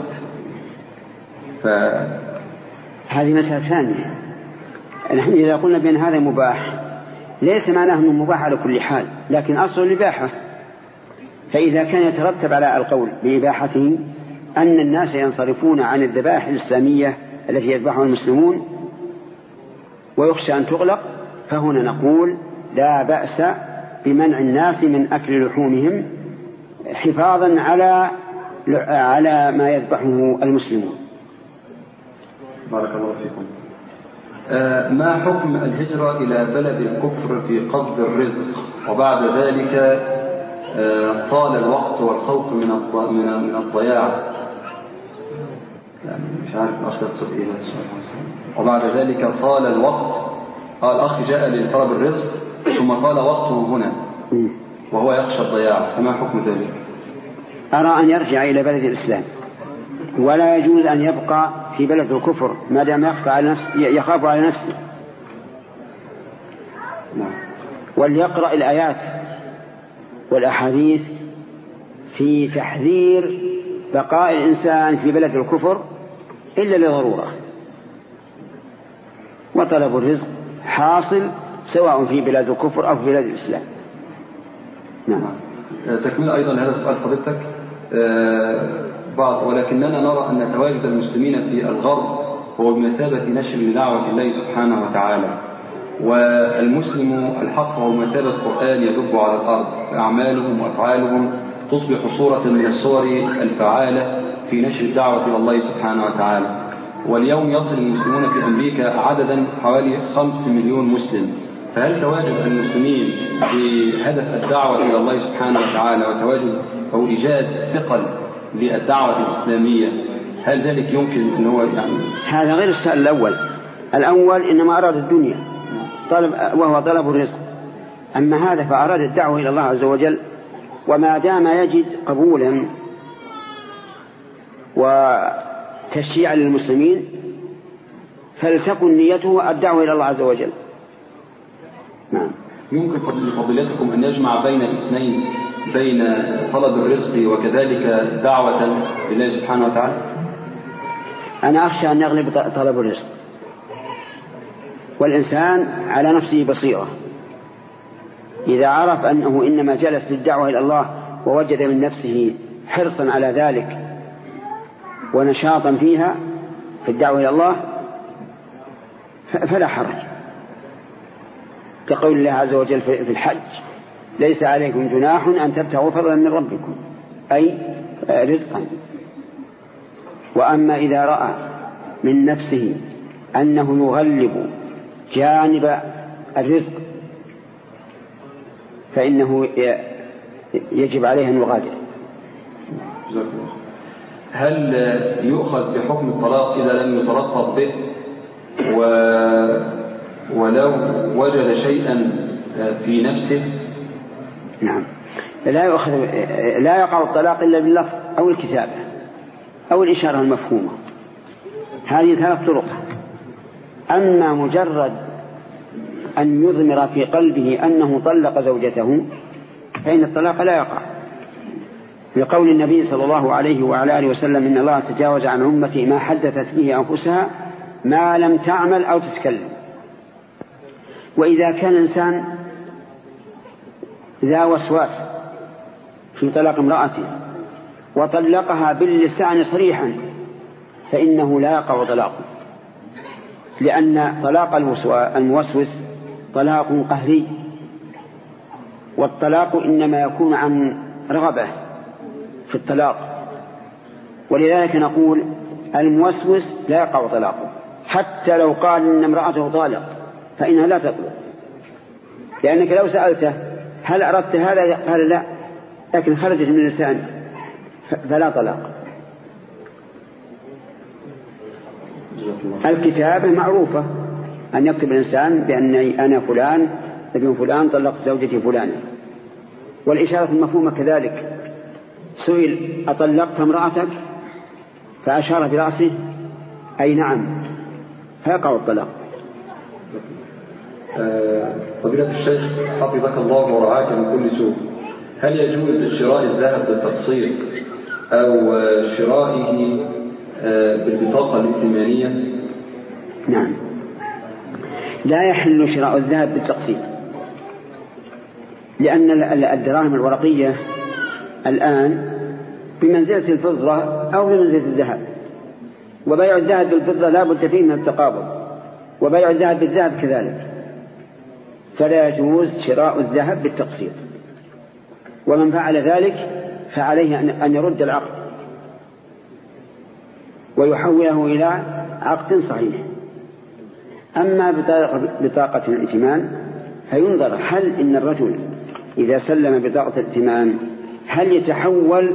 فهذه مسألة ثانية. نحن إذا قلنا بأن هذا مباح ليس معناه أنه مباح على كل حال، لكن أصل الإباحة. فإذا كان يترتب على القول بإباحته أن الناس ينصرفون عن الذبائح الإسلامية التي يذبحها المسلمون ويخشى أن تغلق، فهنا نقول لا بأس بمنع الناس من أكل لحومهم حفاظا على على ما يذبحه المسلمون. بارك الله فيكم. آه ما حكم الهجرة إلى بلد الكفر في قصد الرزق وبعد ذلك آه طال الوقت والخوف من من الضياع؟ يعني مش عارف أخذت إيه. وبعد ذلك طال الوقت، قال الأخ جاء لطلب الرزق ثم طال وقته هنا وهو يخشى الضياع، فما حكم ذلك؟ أرى أن يرجع إلى بلد الإسلام، ولا يجوز أن يبقى في بلد الكفر ما دام يخاف على نفسه يخاف على نفسه. وليقرأ الآيات والأحاديث في تحذير بقاء الإنسان في بلد الكفر إلا لضرورة، وطلب الرزق حاصل سواء في بلاد الكفر أو في بلاد الإسلام. نعم. تكمل أيضا هذا السؤال فضيلتك بعض، ولكننا نرى أن تواجد المسلمين في الغرب هو بمثابة نشر لدعوة الله سبحانه وتعالى، والمسلم الحق هو بمثابة قرآن يدب على الأرض، أعمالهم وأفعالهم تصبح صورة من الصور الفعالة في نشر الدعوة إلى الله سبحانه وتعالى. واليوم يصل المسلمون في أمريكا عددا حوالي خمس مليون مسلم، فهل تواجد المسلمين بهدف الدعوة إلى الله سبحانه وتعالى وتواجد أو إيجاد ثقل للدعوة الإسلامية، هل ذلك يمكن أن هو يعني؟ هذا غير السؤال الأول. الأول إنما أراد الدنيا طلب وهو طلب الرزق، أما هذا فأراد الدعوة إلى الله عز وجل، وما دام يجد قبولا وتشجيعا للمسلمين فلتكن نيته الدعوة إلى الله عز وجل. نعم. يمكن فضيلتكم أن يجمع بين الاثنين، بين طلب الرزق وكذلك دعوة لله سبحانه وتعالى؟ أنا أخشى أن يغلب طلب الرزق، والإنسان على نفسه بصيرة. إذا عرف أنه إنما جلس للدعوة إلى الله ووجد من نفسه حرصا على ذلك ونشاطا فيها في الدعوة إلى الله فلا حرج، كقول الله عز وجل في الحج: ليس عليكم جناح أن تبتغوا فضلا من ربكم، أي رزقا. وأما إذا رأى من نفسه أنه يغلب جانب الرزق فإنه يجب عليه أن يغادر. هل يؤخذ بحكم الطلاق إذا لم يترقب به و... ولو وجد شيئا في نفسه؟ نعم، لا يؤخذ، لا يقع الطلاق إلا باللفظ أو الكتابة. أو الإشارة المفهومة. هذه ثلاث طرق. أما مجرد أن يضمر في قلبه أنه طلق زوجته فإن الطلاق لا يقع، لقول النبي صلى الله عليه وعلى آله وسلم إن الله تجاوز عن أمتي ما حدثت به أنفسها ما لم تعمل أو تتكلم. وإذا كان الإنسان ذا وسواس في طلاق امرأته وطلقها باللسان صريحا فإنه لا يقع طلاقه، لأن طلاق الموسوس طلاق قهري، والطلاق إنما يكون عن رغبة في الطلاق. ولذلك نقول الموسوس لا يقع طلاقه حتى لو قال إن امرأته طالق فإنها لا تطلق، لأنك لو سألته هل أردت هذا قال لا، لكن خرجت من اللسان فلا طلاق. الكتابة معروفة، أن يكتب الإنسان بأني أنا فلان ابن فلان طلقت زوجتي فلان. والإشارة المفهومة كذلك، سئل أطلقت امرأتك فأشار برأسه أي نعم فيقع الطلاق. فضيلة الشيخ حفظك الله ورعاك من كل سوء، هل يجوز شراء الذهب بالتقسيط أو شرائه بالبطاقة الائتمانية؟ نعم، لا يحل شراء الذهب بالتقسيط، لأن الدراهم الورقية الآن بمنزلة الفضة أو بمنزلة الذهب، وبيع الذهب بالفضة لا بد فيه من التقابض، وبيع الذهب بالذهب كذلك، فلا يجوز شراء الذهب بالتقسيط. ومن فعل ذلك فعليه أن يرد العقد ويحوله إلى عقد صحيح. أما بطاقة الائتمان فينظر هل إن الرجل إذا سلم بطاقة الائتمان هل يتحول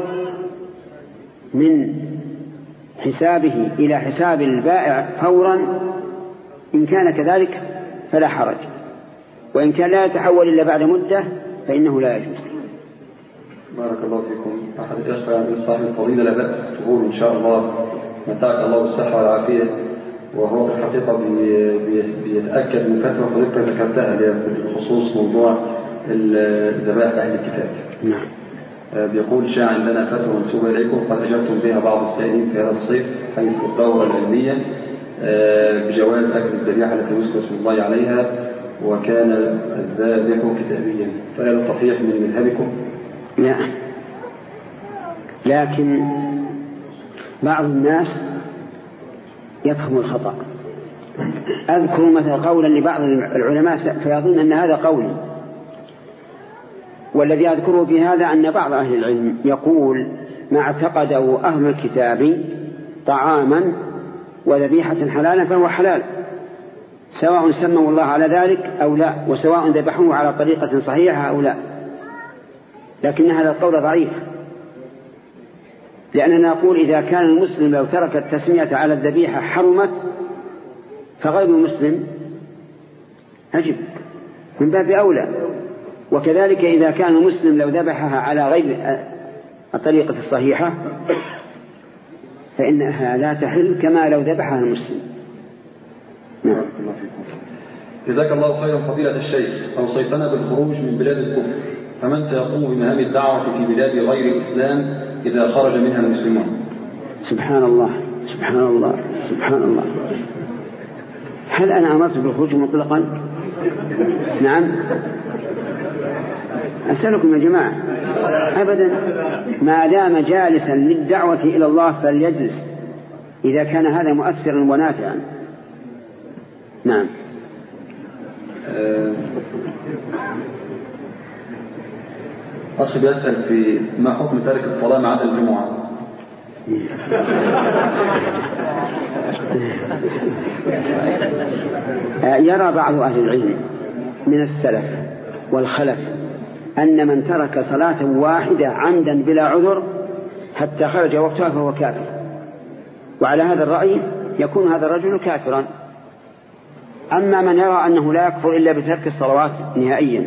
من حسابه إلى حساب البائع فورا. إن كان كذلك فلا حرج، وإن كان لا يتحول إلا بعد مدة فإنه لا يجوز. بارك الله فيكم. أحد الأخوة صاحب الفضيلة لا بأس تقول إن شاء الله متاعك الله بالصحة والعافية، وهو في الحقيقة بيتأكد من فتوى حضرتك ذكرتها بخصوص موضوع الذبائح أهل الكتاب. نعم. بيقول شاع عندنا فتوى منسوبة إليكم قد أجبتم بها بعض السائلين في هذا الصيف حيث الدورة العلمية بجواز أكل الذبيحة التي يذكر اسم الله عليها وكان الذابح كتابيا، فهذا صحيح من مذهبكم؟ لا، لكن بعض الناس يفهم الخطأ. أذكر مثل قولا لبعض العلماء فيظن أن هذا قولي، والذي أذكره في هذا أن بعض أهل العلم يقول ما اعتقده أهل الكتاب طعاما وذبيحة حلالا فهو حلال، سواء سموا الله على ذلك أو لا، وسواء ذبحوه على طريقة صحيحة أو لا. لكن هذا القول ضعيف، لأننا نقول إذا كان المسلم لو ترك التسمية على الذبيحة حرمت فغير المسلم أجب من باب أولى. وكذلك إذا كان المسلم لو ذبحها على غير الطريقة الصحيحة فإنها لا تحل كما لو ذبحها المسلم. نعم. جزاك الله خيرا فضيلة الشيخ. أوصيتنا بالخروج من بلاد الكفر، فمن سيقوم بمهام الدعوة في بلاد غير الإسلام إذا خرج منها المسلمون؟ سبحان الله سبحان الله سبحان الله. هل أنا أمرت بالخروج مطلقا؟ نعم. أسألكم يا جماعة أبدا، ما دام جالسا للدعوة إلى الله فليجلس إذا كان هذا مؤثرا ونافعا. نعم. أخي بيسأل في ما حكم ترك الصلاة مع الجمعة؟ يرى بعض أهل العلم من السلف والخلف أن من ترك صلاة واحدة عمدا بلا عذر حتى خرج وقتها فهو كافر، وعلى هذا الرأي يكون هذا الرجل كافرا. أما من يرى أنه لا يكفر إلا بترك الصلوات نهائيا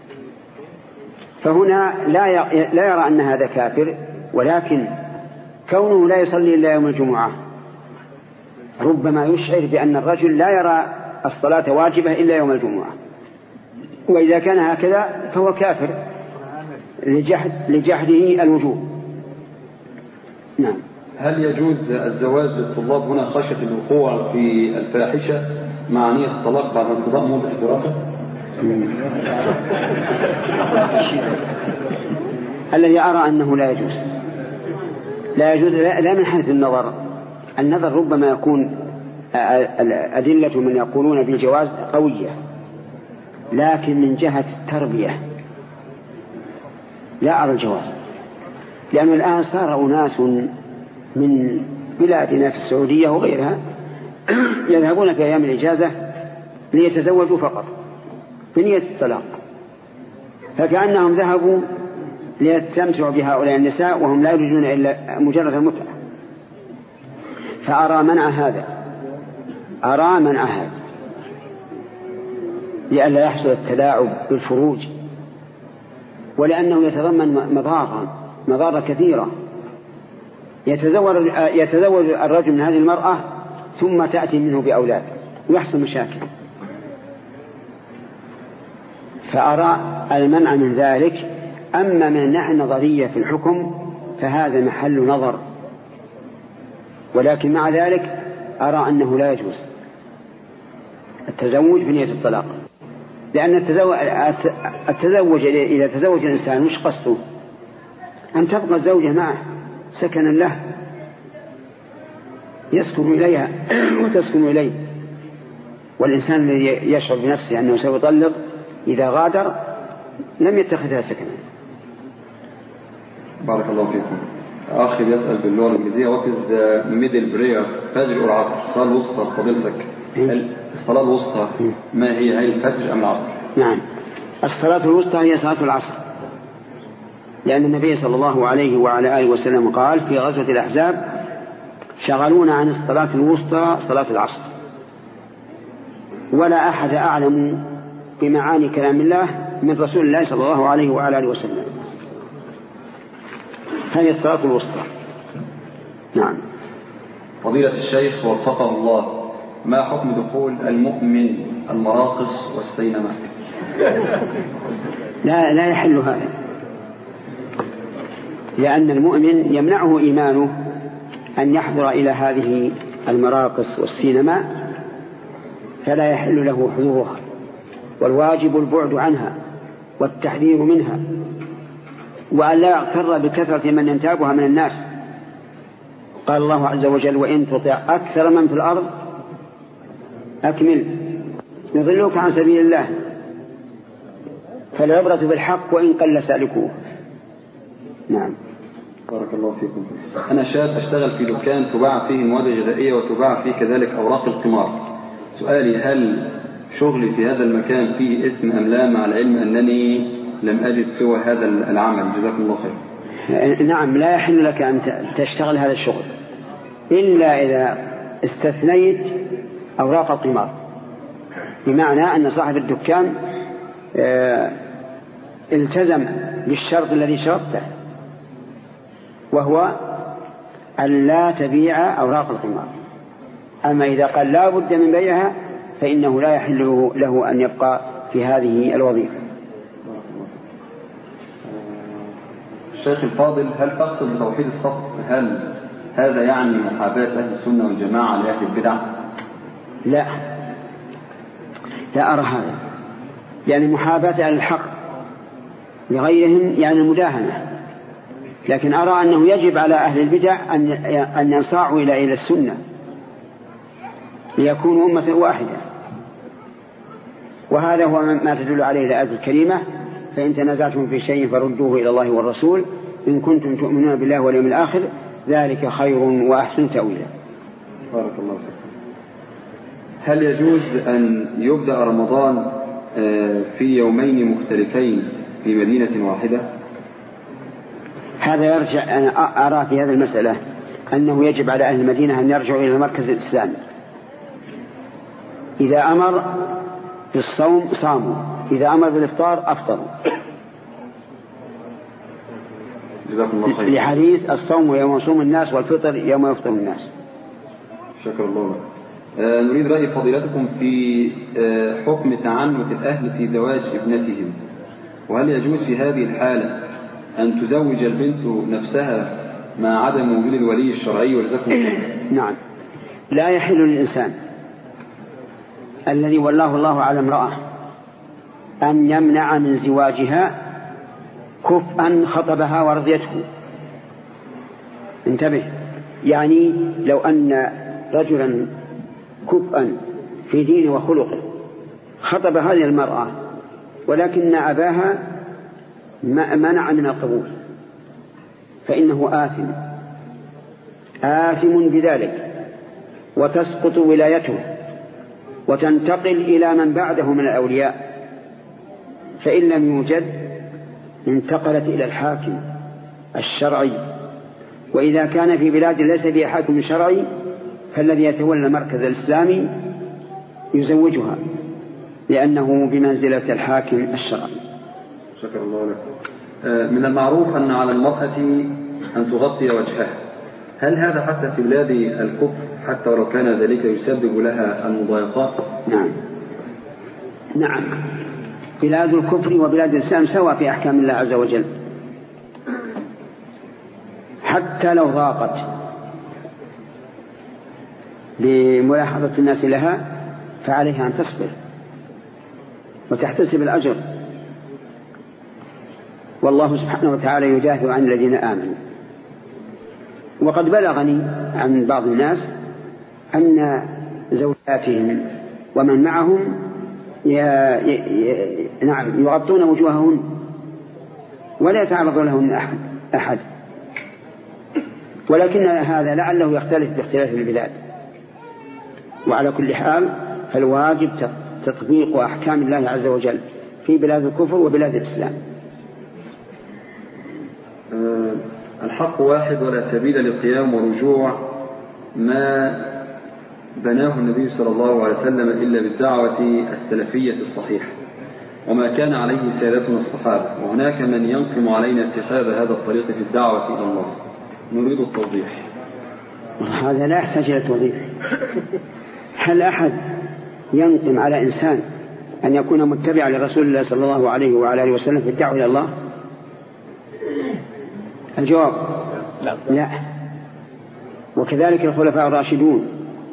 فهنا لا لا يرى أن هذا كافر، ولكن كونه لا يصلي إلا يوم الجمعة ربما يشعر بأن الرجل لا يرى الصلاة واجبة إلا يوم الجمعة، وإذا كان هكذا فهو كافر لجحد لجحده الوجوب. نعم. هل يجوز الزواج للطلاب هنا خشية الوقوع في الفاحشة مع نية الطلاق بعد انقضاء مدة الدراسة؟ الذي أرى أنه لا يجوز لا يجوز لا من حيث النظر. النظر ربما يكون أدلة من يقولون بالجواز قوية، لكن من جهة التربية لا أرى الجواز، لأن الآن صار أناس من بلادنا في السعودية وغيرها يذهبون في أيام الإجازة ليتزوجوا فقط بنية الطلاق، فكأنهم ذهبوا ليستمتعوا بهؤلاء النساء وهم لا يريدون إلا مجرد المتعة. فأرى منع هذا أرى منع هذا لئلا يحصل التلاعب بالفروج، ولأنه يتضمن مضارا مضارة كثيرة. يتزوج يتزوج الرجل من هذه المرأة ثم تأتي منه بأولاد ويحصل مشاكل. فأرى المنع من ذلك. أما من الناحية النظرية في الحكم فهذا محل نظر، ولكن مع ذلك أرى أنه لا يجوز التزوج بنية الطلاق، لأن التزوج, التزوج إذا تزوج الإنسان مش قصده أن تبقى الزوجة معه سكنا له يسكن إليها وتسكن إليه، والإنسان الذي يشعر بنفسه أنه سيطلق إذا غادر لم يتخذها سكنا. بارك الله فيكم. أخي يسأل باللغة الإنجليزية what is the middle prayer فجر والعصر الصلاة الوسطى فضيلتك الصلاة الوسطى ما هي هي الفجر أم العصر؟ نعم الصلاة الوسطى هي صلاة العصر، لأن النبي صلى الله عليه وعلى آله وسلم قال في غزوة الأحزاب شغلونا عن الصلاة الوسطى صلاة العصر، ولا أحد أعلم بمعاني كلام الله من رسول الله صلى الله عليه وعلى آله وسلم. هذه الصلاة الوسطى. نعم. فضيلة الشيخ وفقه الله، ما حكم دخول المؤمن المراقص والسينما؟ لا لا يحل هذا، لأن المؤمن يمنعه إيمانه أن يحضر إلى هذه المراقص والسينما، فلا يحل له حضورها، والواجب البعد عنها والتحذير منها، وأن لا يغتر بكثرة من ينتابها من الناس. قال الله عز وجل وإن تطع أكثر من في الأرض أكمل يضلوك عن سبيل الله، فالعبرة بالحق وإن قل سالكوه. نعم. بارك الله فيكم. أنا شاب أشتغل في دكان تباع فيه مواد غذائية وتباع فيه كذلك أوراق القمار. سؤالي هل شغلي في هذا المكان فيه اسم أم لا، مع العلم أنني لم أجد سوى هذا العمل؟ جزاكم الله خير. نعم لا يحل لك أن تشتغل هذا الشغل إلا إذا استثنيت أوراق القمار، بمعنى أن صاحب الدكان التزم بالشرط الذي شرطته، وهو أن لا تبيع أوراق القمار. أما إذا قال لا بد من بيعها فإنه لا يحل له أن يبقى في هذه الوظيفة. الشيخ الفاضل، هل تقصد بتوحيد الصف هل هذا يعني محاباة أهل السنة والجماعة لأهل البدع؟ لا لا أرى هذا، يعني محاباة أهل الحق لغيرهم يعني المداهنة، لكن أرى أنه يجب على أهل البدع أن ينصاعوا إلى إلى السنة ليكونوا أمة واحدة، وهذا هو ما تدل عليه الآية الكريمة فإن تنازعتم في شيء فردوه إلى الله والرسول إن كنتم تؤمنون بالله واليوم الآخر ذلك خير وأحسن تأويلا. بارك الله فيك. هل يجوز أن يبدأ رمضان في يومين مختلفين في مدينة واحدة؟ هذا يرجع، أنا أرى في هذه المسألة أنه يجب على أهل المدينة أن يرجعوا إلى المركز الإسلامي. إذا أمر بالصوم صاموا، إذا أمر بالإفطار أفطروا. جزاكم الله خير. لحديث الصوم يوم يصوم الناس والفطر يوم يفطر الناس. شكر الله لك. آه نريد رأي فضيلتكم في آه حكم تعنت الأهل في زواج ابنتهم، وهل يجوز في هذه الحالة أن تزوج البنت نفسها مع عدم وجود الولي الشرعي ولذلك؟ نعم، لا يحل للإنسان الذي والله الله على امرأة أن يمنع من زواجها كفءا خطبها ورضيته. انتبه، يعني لو أن رجلا كفءا في دينه وخلقه خطب هذه المرأة ولكن أباها منع من القبول فإنه آثم آثم بذلك، وتسقط ولايته وتنتقل إلى من بعده من الأولياء، فإن لم يوجد انتقلت إلى الحاكم الشرعي، وإذا كان في بلاد ليس فيها حاكم شرعي فالذي يتولى المركز الإسلامي يزوجها لأنه بمنزلة الحاكم الشرعي. شكر الله لك. من المعروف أن على المرأة أن تغطي وجهها، هل هذا حتى في بلاد الكفر حتى ولو كان ذلك يسبب لها المضايقات؟ نعم نعم، بلاد الكفر وبلاد الإسلام سواء في أحكام الله عز وجل، حتى لو ضاقت بملاحظة الناس لها فعليها أن تصبر وتحتسب الأجر، والله سبحانه وتعالى يدافع عن الذين آمنوا. وقد بلغني عن بعض الناس أن زوجاتهم ومن معهم ي... ي... نعم يغطون وجوههن ولا يتعرض لهن أحد, أحد. ولكن هذا لعله يختلف باختلاف البلاد، وعلى كل حال فالواجب تطبيق أحكام الله عز وجل في بلاد الكفر وبلاد الإسلام. أه الحق واحد ولا سبيل للقيام ورجوع ما بناه النبي صلى الله عليه وسلم إلا بالدعوة السلفية الصحيحة وما كان عليه سادتنا الصحابة، وهناك من ينقم علينا اتخاذ هذا الطريق في الدعوة إلى الله، نريد التوضيح. هذا لا يحتاج إلى توضيح. هل أحد ينقم على إنسان أن يكون متبعا لرسول الله صلى الله عليه وعلى آله وسلم في الدعوة إلى الله؟ الجواب لا. لا. وكذلك الخلفاء الراشدون،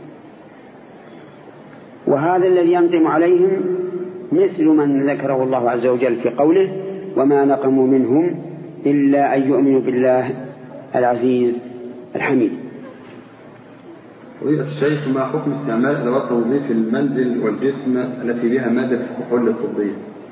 وهذا الذي ينقم عليهم مثل من ذكره الله عز وجل في قوله وما نقموا منهم إلا أن يؤمنوا بالله العزيز الحميد. فضيلة الشيخ، ما حكم استعمال أدوات تنظيف المنزل والجسم التي بها مادة الكحول الطبية؟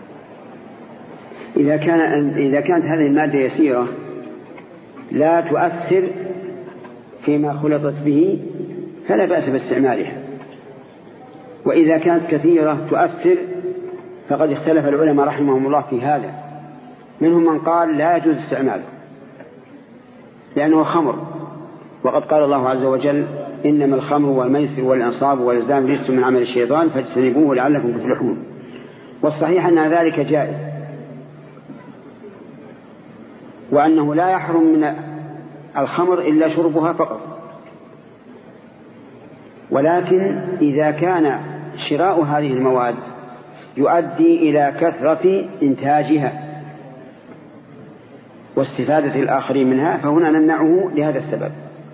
إذا كان إذا كانت هذه المادة يسيرة لا تؤثر فيما خلطت به فلا بأس باستعمالها، وإذا كانت كثيرة تؤثر فقد اختلف العلماء رحمهم الله في هذا، منهم من قال لا يجوز استعماله لأنه خمر، وقد قال الله عز وجل إنما الخمر والميسر والأنصاب والأزلام رجس من عمل الشيطان فاجتنبوه لعلكم تفلحون. والصحيح أن ذلك جائز، وأنه لا يحرم من الخمر إلا شربها فقط، ولكن إذا كان شراء هذه المواد يؤدي إلى كثرة إنتاجها واستفادة الآخرين منها فهنا نمنعه لهذا السبب.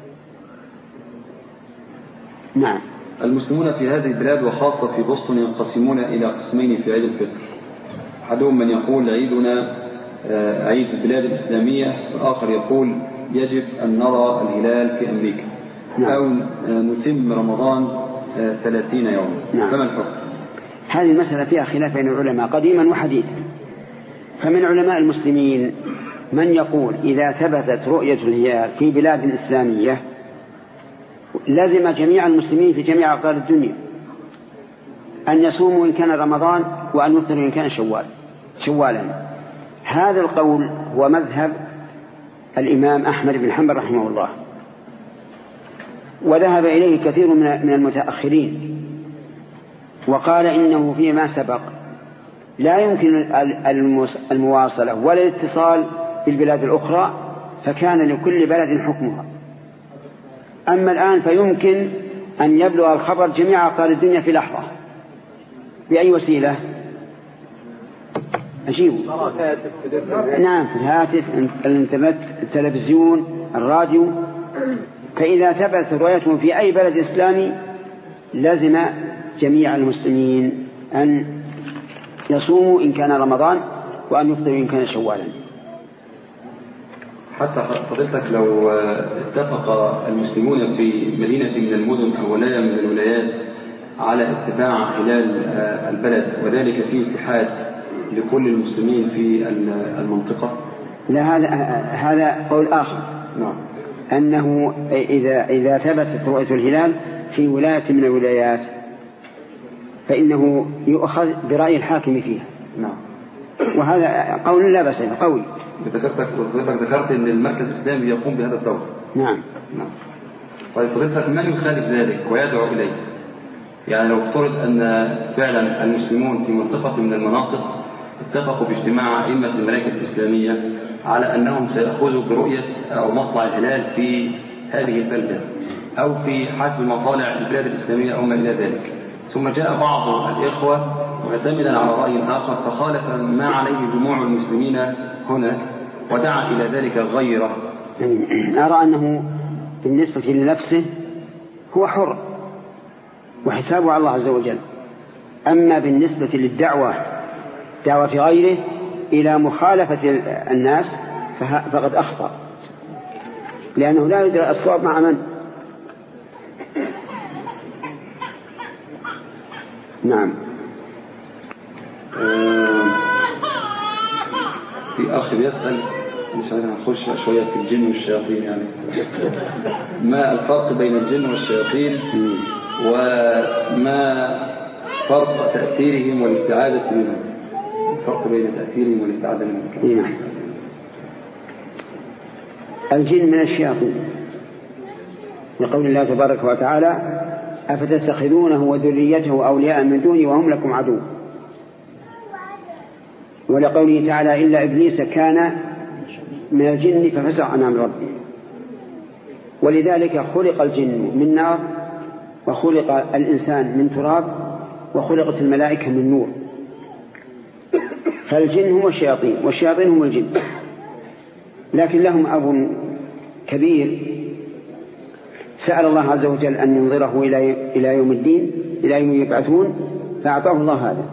نعم. المسلمون في هذه البلاد وخاصة في بوسطن ينقسمون إلى قسمين في عيد الفطر، أحدهم من يقول عيدنا عيد البلاد الإسلامية، والآخر يقول يجب أن نرى الهلال في أمريكا. نعم. أو نتم رمضان ثلاثين يوم. نعم. فما الحكم؟ هذه المسألة فيها خلاف بين العلماء قديما وحديثا، فمن علماء المسلمين من يقول إذا ثبتت رؤية الهلال في بلاد إسلامية لازم جميع المسلمين في جميع أقطار الدنيا أن يصوموا إن كان رمضان وأن يفطروا إن كان شوال شوالا. هذا القول هو مذهب الإمام أحمد بن حنبل رحمه الله، وذهب إليه كثير من المتأخرين، وقال إنه فيما سبق لا يمكن المواصلة ولا الاتصال بالبلاد الأخرى فكان لكل بلد حكمها. أما الآن فيمكن أن يبلغ الخبر جميع أقطار الدنيا في لحظة بأي وسيلة؟ أجيب. نعم، في الهاتف، الانترنت، التلفزيون، الراديو. فإذا ثبتت رؤيتهم في أي بلد إسلامي لازم جميع المسلمين أن يصوموا إن كان رمضان وأن يفطروا إن كان شوالا. حتى فضلتك لو اتفق المسلمون في مدينة من المدن أو ولاية من الولايات على اتباع هلال البلد وذلك في اتحاد لكل المسلمين في المنطقة؟ لا، هذا هذا قول آخر. نعم. أنه إذا إذا ثبتت رؤية الهلال في ولاية من الولايات فإنه يؤخذ برأي الحاكم فيها. نعم. وهذا قول لا بأس به، قوي. ذكرتك ذكرت أن المركز الإسلامي يقوم بهذا الدور. نعم. نعم. طيب فضلتك من يخالف ذلك ويدعو إليه؟ يعني لو افترض أن فعلا المسلمون في منطقة من المناطق اتفقوا باجتماع أئمة المراكز الإسلامية على أنهم سيأخذوا برؤية أو مطلع الهلال في هذه البلدة أو في حسب مطالع البلاد الإسلامية أو ما إلى ذلك، ثم جاء بعض الإخوة معتمدا على رأي آخر فخالف ما عليه جموع المسلمين هنا ودعا إلى ذلك الغيرة. أرى أنه بالنسبة لنفسه هو حر وحسابه على الله عز وجل. أما بالنسبة للدعوة دعوة غيره إلى مخالفة الناس فقد أخطأ، لأنه لا يدري الصواب مع من. نعم. في أخ يسأل، مش عارف نخش شوية في الجن والشياطين، يعني ما الفرق بين الجن والشياطين وما فرق تأثيرهم والاستعادة منهم؟ الفرق بين تأثيرهم والاستعادة منهم. نعم. الجن من الشياطين لقول الله تبارك وتعالى أفتتخذونه وذريته أولياء من دوني وهم لكم عدو، ولقوله تعالى إلا إبليس كان من الجن ففسق عن أمر ربه. ولذلك خلق الجن من نار وخلق الإنسان من تراب وخلقت الملائكة من نور. فالجن هم الشياطين والشياطين هم الجن، لكن لهم أب كبير سأل الله عز وجل أن ينظره إلى يوم الدين، إلى يوم يبعثون، فأعطاه الله هذا.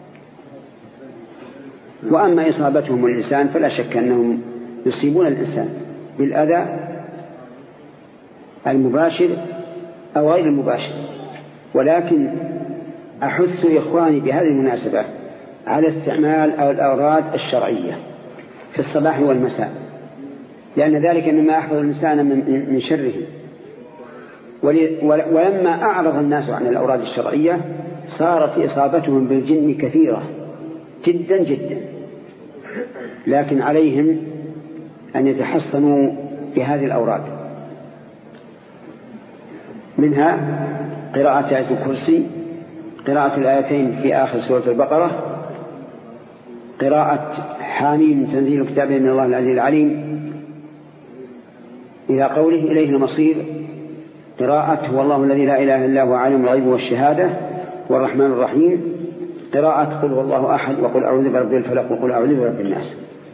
وأما إصابتهم الإنسان فلا شك أنهم يصيبون الإنسان بالأذى المباشر أو غير المباشر، ولكن أحث إخواني بهذه المناسبة على استعمال الأوراد الشرعية في الصباح والمساء، لأن ذلك مما يحفظ الإنسان من شره. ولما أعرض الناس عن الأوراد الشرعية صارت إصابتهم بالجن كثيرة جدا جدا، لكن عليهم أن يتحصنوا بهذه الأوراد، منها قراءة آية الكرسي، قراءة الآيتين في آخر سورة البقرة، قراءة حاميم تنزيل كتاب من الله العزيز العليم إلى قوله إليه المصير، قراءة هو الله الذي لا إله إلا هو عالم الغيب والشهادة والرحمن الرحيم، قراءة قل هو الله أحد وقل أعوذ برب الفلق وقل أعوذ برب الناس،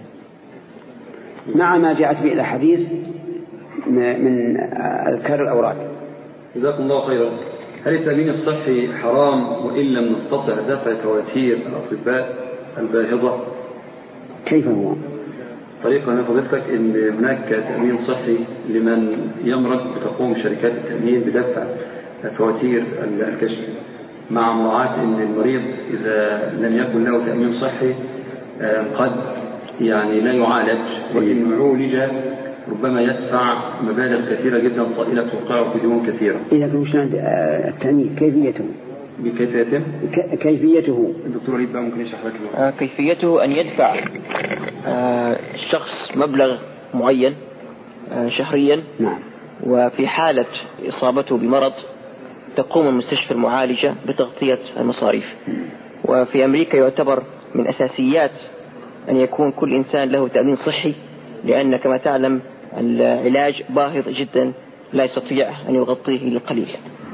مع ما جاءت به الأحاديث من أذكار الأوراد. جزاكم الله خيرا. هل التأمين الصحي حرام وإن لم نستطع دفع فواتير الأطباء الباهظة؟ كيف هو؟ طريقة أنا فضلتك إن هناك تأمين صحي لمن يمرض بتقوم شركات التأمين بدفع فواتير الكشف، مع مراعاة إن المريض إذا لم يكن له تأمين صحي قد يعني لا يعالج، وإن عولج ربما يدفع مبالغ كثيرة جدا طائلة توقعه في ديون كثيرة. إذا كان شلون التأمين كيفيته؟ بكيف يتم؟ كيفيته الدكتور وليد بقى ممكن يشرح لك. آه كيفيته أن يدفع آه الشخص مبلغ معين آه شهريا. نعم. وفي حالة إصابته بمرض تقوم المستشفى المعالجة بتغطية المصاريف. وفي أمريكا يعتبر من أساسيات أن يكون كل إنسان له تأمين صحي، لأن كما تعلم العلاج باهظ جدا لا يستطيع أن يغطيه إلا القليل.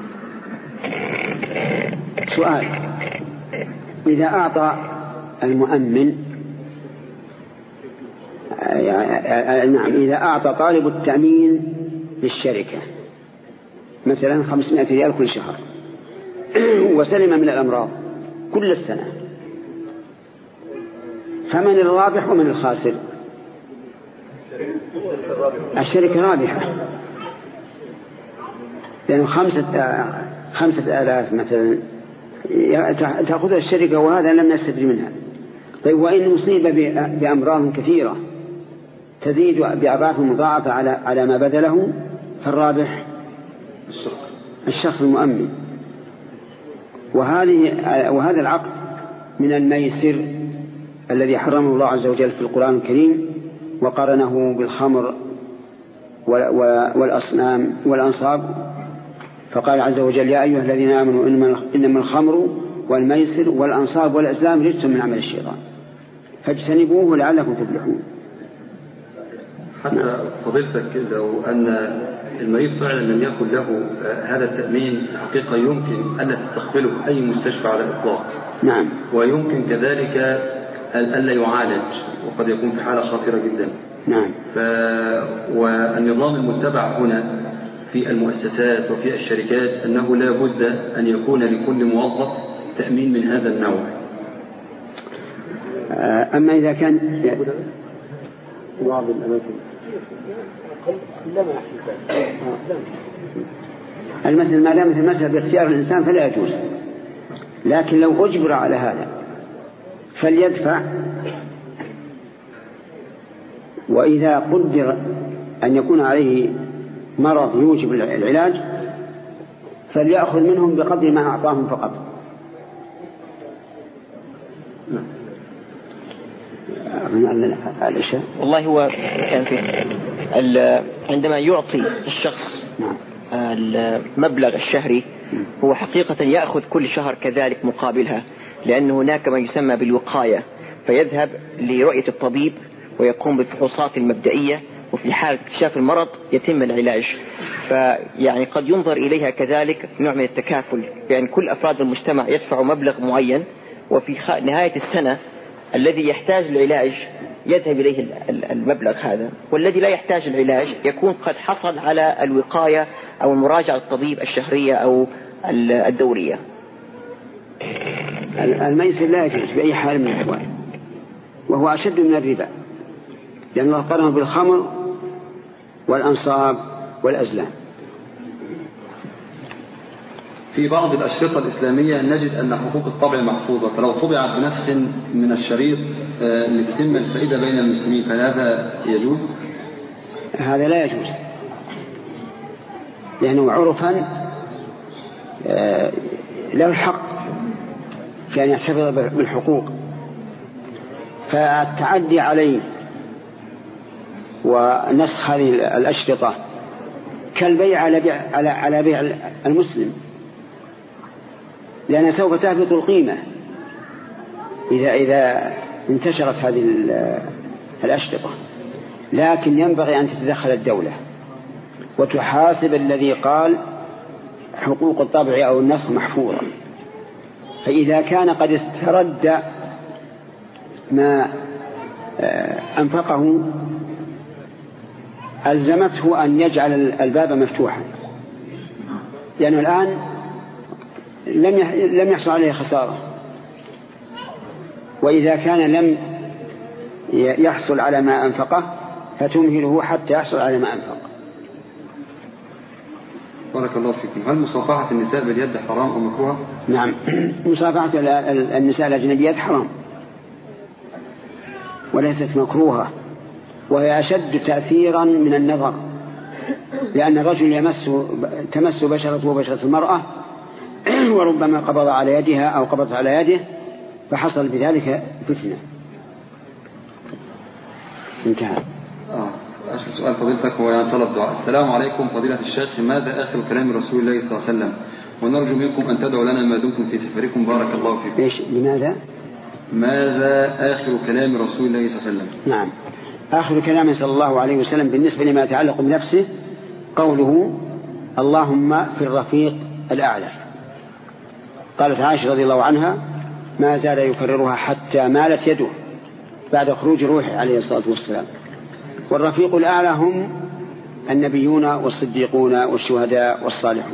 سؤال: إذا أعطى المؤمن نعم إذا أعطى طالب التأمين للشركة مثلا خمسمائة ريال كل شهر وسلم من الأمراض كل السنة، فمن الرابح ومن الخاسر؟ الشركة رابحة، لأنه خمسة خمسة آلاف مثلا تأخذها الشركة وهذا لم يستفد منها. طيب وإن أصيب بأمراض كثيرة تزيد بأضعاف مضاعفة على على ما بذله، فالرابح الشخص المؤمن. وهذه وهذا العقد من الميسر الذي حرمه الله عز وجل في القرآن الكريم وقارنه بالخمر والأصنام والأنصاب، فقال عز وجل: يا أيها الذين آمنوا إنما الخمر والميسر والأنصاب والأزلام رجس من عمل الشيطان فاجتنبوه لعلكم تفلحون. حتى فضيلتك لو أن المريض فعلا لم يكن له هذا التأمين حقيقة يمكن أن تستقبله أي مستشفى على الإطلاق. نعم. ويمكن كذلك ألا يعالج وقد يكون في حالة خطيرة جدا. نعم. ف... والنظام المتبع هنا في المؤسسات وفي الشركات أنه لا بد أن يكون لكل موظف تأمين من هذا النوع. أما إذا كان بعض الأماكن المسألة ما دامت المسألة باختيار الإنسان فلا يجوز، لكن لو أجبر على هذا فليدفع، وإذا قدر أن يكون عليه مرض يوجب العلاج فليأخذ منهم بقدر ما أعطاهم فقط. والله هو كان في عندما يعطي الشخص المبلغ الشهري هو حقيقة يأخذ كل شهر كذلك مقابلها، لأن هناك ما يسمى بالوقاية، فيذهب لرؤية الطبيب ويقوم بالفحوصات المبدئية، وفي حال اكتشاف المرض يتم العلاج. فيعني قد ينظر إليها كذلك نوع من التكافل، يعني كل أفراد المجتمع يدفع مبلغ معين، وفي نهاية السنة الذي يحتاج العلاج يذهب إليه المبلغ هذا، والذي لا يحتاج العلاج يكون قد حصل على الوقاية أو المراجعة الطبيب الشهرية أو الدورية. الميسر لا يجوز بأي حال من الأحوال، وهو أشد من الربا، لأن الله قرنه بالخمر والأنصاب والأزلام. في بعض الأشرطة الإسلامية نجد أن حقوق الطبع محفوظة، فلو طبعت بنسخ من الشريط لتتم الفائدة بين المسلمين فهذا يجوز؟ هذا لا يجوز، لأنه عرفا له الحق في أن يحتفظ بالحقوق، فالتعدي عليه ونسخ هذه الأشرطة كالبيع على بيع على على بيع المسلم، لأنها سوف تهبط القيمة إذا إذا انتشرت هذه الأشرطة. لكن ينبغي أن تتدخل الدولة وتحاسب الذي قال حقوق الطبع أو النسخ محفوظة، فإذا كان قد استرد ما أنفقه ألزمته أن يجعل الباب مفتوحا، لأنه الآن لم لم يحصل عليه خسارة، وإذا كان لم يحصل على ما أنفقه فتمهله حتى يحصل على ما أنفق. بارك الله فيكم. هل مصافحة النساء باليد حرام أو مكروه؟ نعم، مصافحة النساء الأجنبيات حرام وليست مكروهة، وهي أشد تأثيرا من النظر، لأن الرجل يمس تمس بشرته وبشرة المرأة وربما قبض على يدها أو قبضت على يده فحصل بذلك فتنة. انتهى. آه. آخر سؤال فضيلتك هو يعني طلب دعاء. السلام عليكم فضيلة الشيخ، ماذا آخر كلام رسول الله صلى الله عليه وسلم؟ ونرجو منكم أن تدعوا لنا ما دمتم في سفركم بارك الله فيكم. إيش لماذا؟ ماذا آخر كلام رسول الله صلى الله عليه وسلم؟ نعم، آخر كلام صلى الله عليه وسلم بالنسبة لما يتعلق بنفسه قوله اللهم في الرفيق الأعلى. قالت عائشة رضي الله عنها ما زال يكررها حتى مالت يده بعد خروج روحه عليه الصلاة والسلام. والرفيق الأعلى هم النبيون والصديقون والشهداء والصالحون.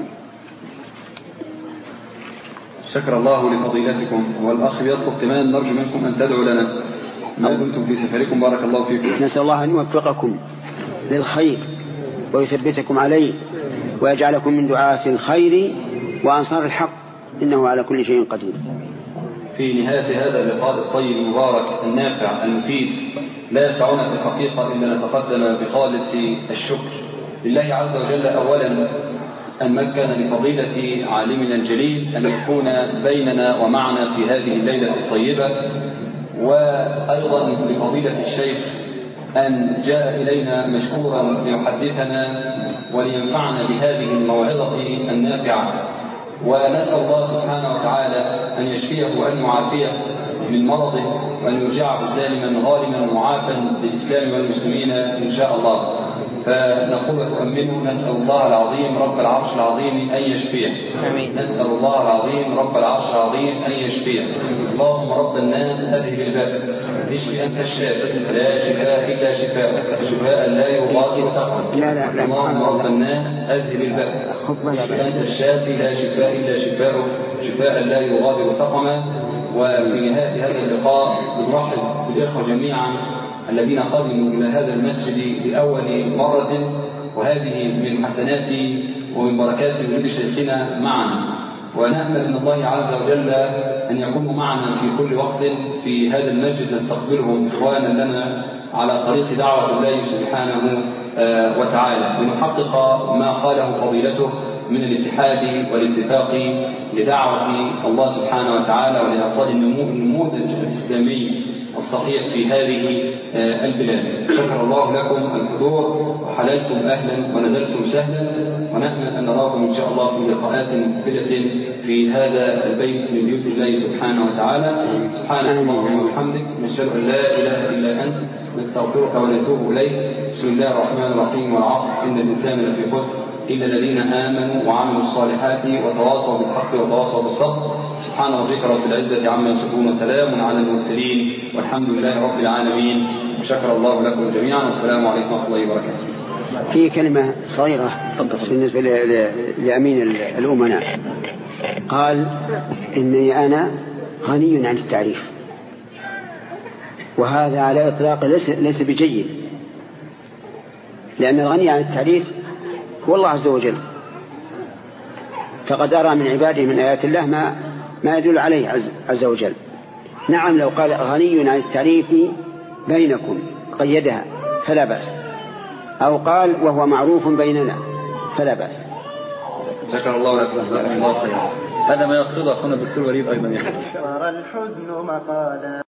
شكر الله لفضيلتكم. والأخ يطلب كمان نرجو منكم أن تدعوا لنا ما دمتم في سفركم، بارك الله فيكم. نسأل الله أن يوفقكم للخير ويثبتكم عليه ويجعلكم من دعاة الخير وأنصار الحق، إنه على كل شيء قدير. في نهاية هذا اللقاء الطيب المبارك النافع المفيد لا يسعنا في الحقيقة إلا نتقدم بخالص الشكر لله عز وجل أولا أن مكن لفضيلة عالمنا الجليل أن يكون بيننا ومعنا في هذه الليلة الطيبة، وأيضا لفضيلة الشيخ أن جاء إلينا مشكورا ليحدثنا ولينفعنا بهذه الموعظة النافعة. ونسأل الله سبحانه وتعالى أن يشفيه وأن يعافيه من مرضه وأن يرجعه سالما غانما معافا للإسلام والمسلمين إن شاء الله. فنقول وتؤمنه نسأل الله العظيم رب العرش العظيم أن يشفيه. نسأل الله العظيم رب العرش العظيم أن يشفيه. اللهم رب الناس أذهب البأس، اشف أنت الشافي لا شفاء إلا شفاءك شفاء لا يغادر سقما. اللهم رب الناس أذهب البأس، اشف أنت الشافي لا شفاء إلا شفاءك شفاء لا يغادر سقما. وفي نهاية هذا اللقاء نرحب بالإخوة جميعا الذين قدموا إلى هذا المسجد لأول مرة، وهذه من حسنات ومن بركات ولد شيخنا معنا. ونأمل من الله عز وجل أن يكونوا معنا في كل وقت في هذا المسجد نستقبلهم إخوانا لنا على طريق دعوة الله سبحانه وتعالى، لنحقق ما قاله فضيلته من الاتحاد والاتفاق لدعوة الله سبحانه وتعالى ولإعطاء النموذج الإسلامي الصحيح في هذه البلاد. شكر الله لكم الحضور وحللتم أهلا ونزلتم سهلا، ونأمل أن نراكم إن شاء الله في لقاءات مقبلة في هذا البيت من بيوت الله سبحانه وتعالى. سبحانك اللهم وبحمدك نشهد أن لا إله إلا أنت نستغفرك ونتوب إليك. بسم الله الرحمن الرحيم. والعصر إن الإنسان لفي خسر إلا الذين آمنوا وعملوا الصالحات وتواصوا بالحق وتواصوا بالصبر. سبحان ربك رب العزة عما يصفون وسلام على المرسلين والحمد لله رب العالمين. وشكر الله لكم جميعا والسلام عليكم ورحمة الله وبركاته. في كلمة صغيرة بالنسبة لأمين الأمناء، قال إني أنا غني عن التعريف، وهذا على إطلاق ليس, ليس بجيد، لأن الغني عن التعريف هو الله عز وجل، فقد أرى من عباده من آيات الله ما, ما يدل عليه عز وجل. نعم لو قال غني عن التعريف بينكم قيدها فلا بأس، أو قال وهو معروف بيننا فلا بأس. شكر الله لكم الله خيرا. هذا ما يقصده أخونا الدكتور وليد أيضا. الحزن مقالا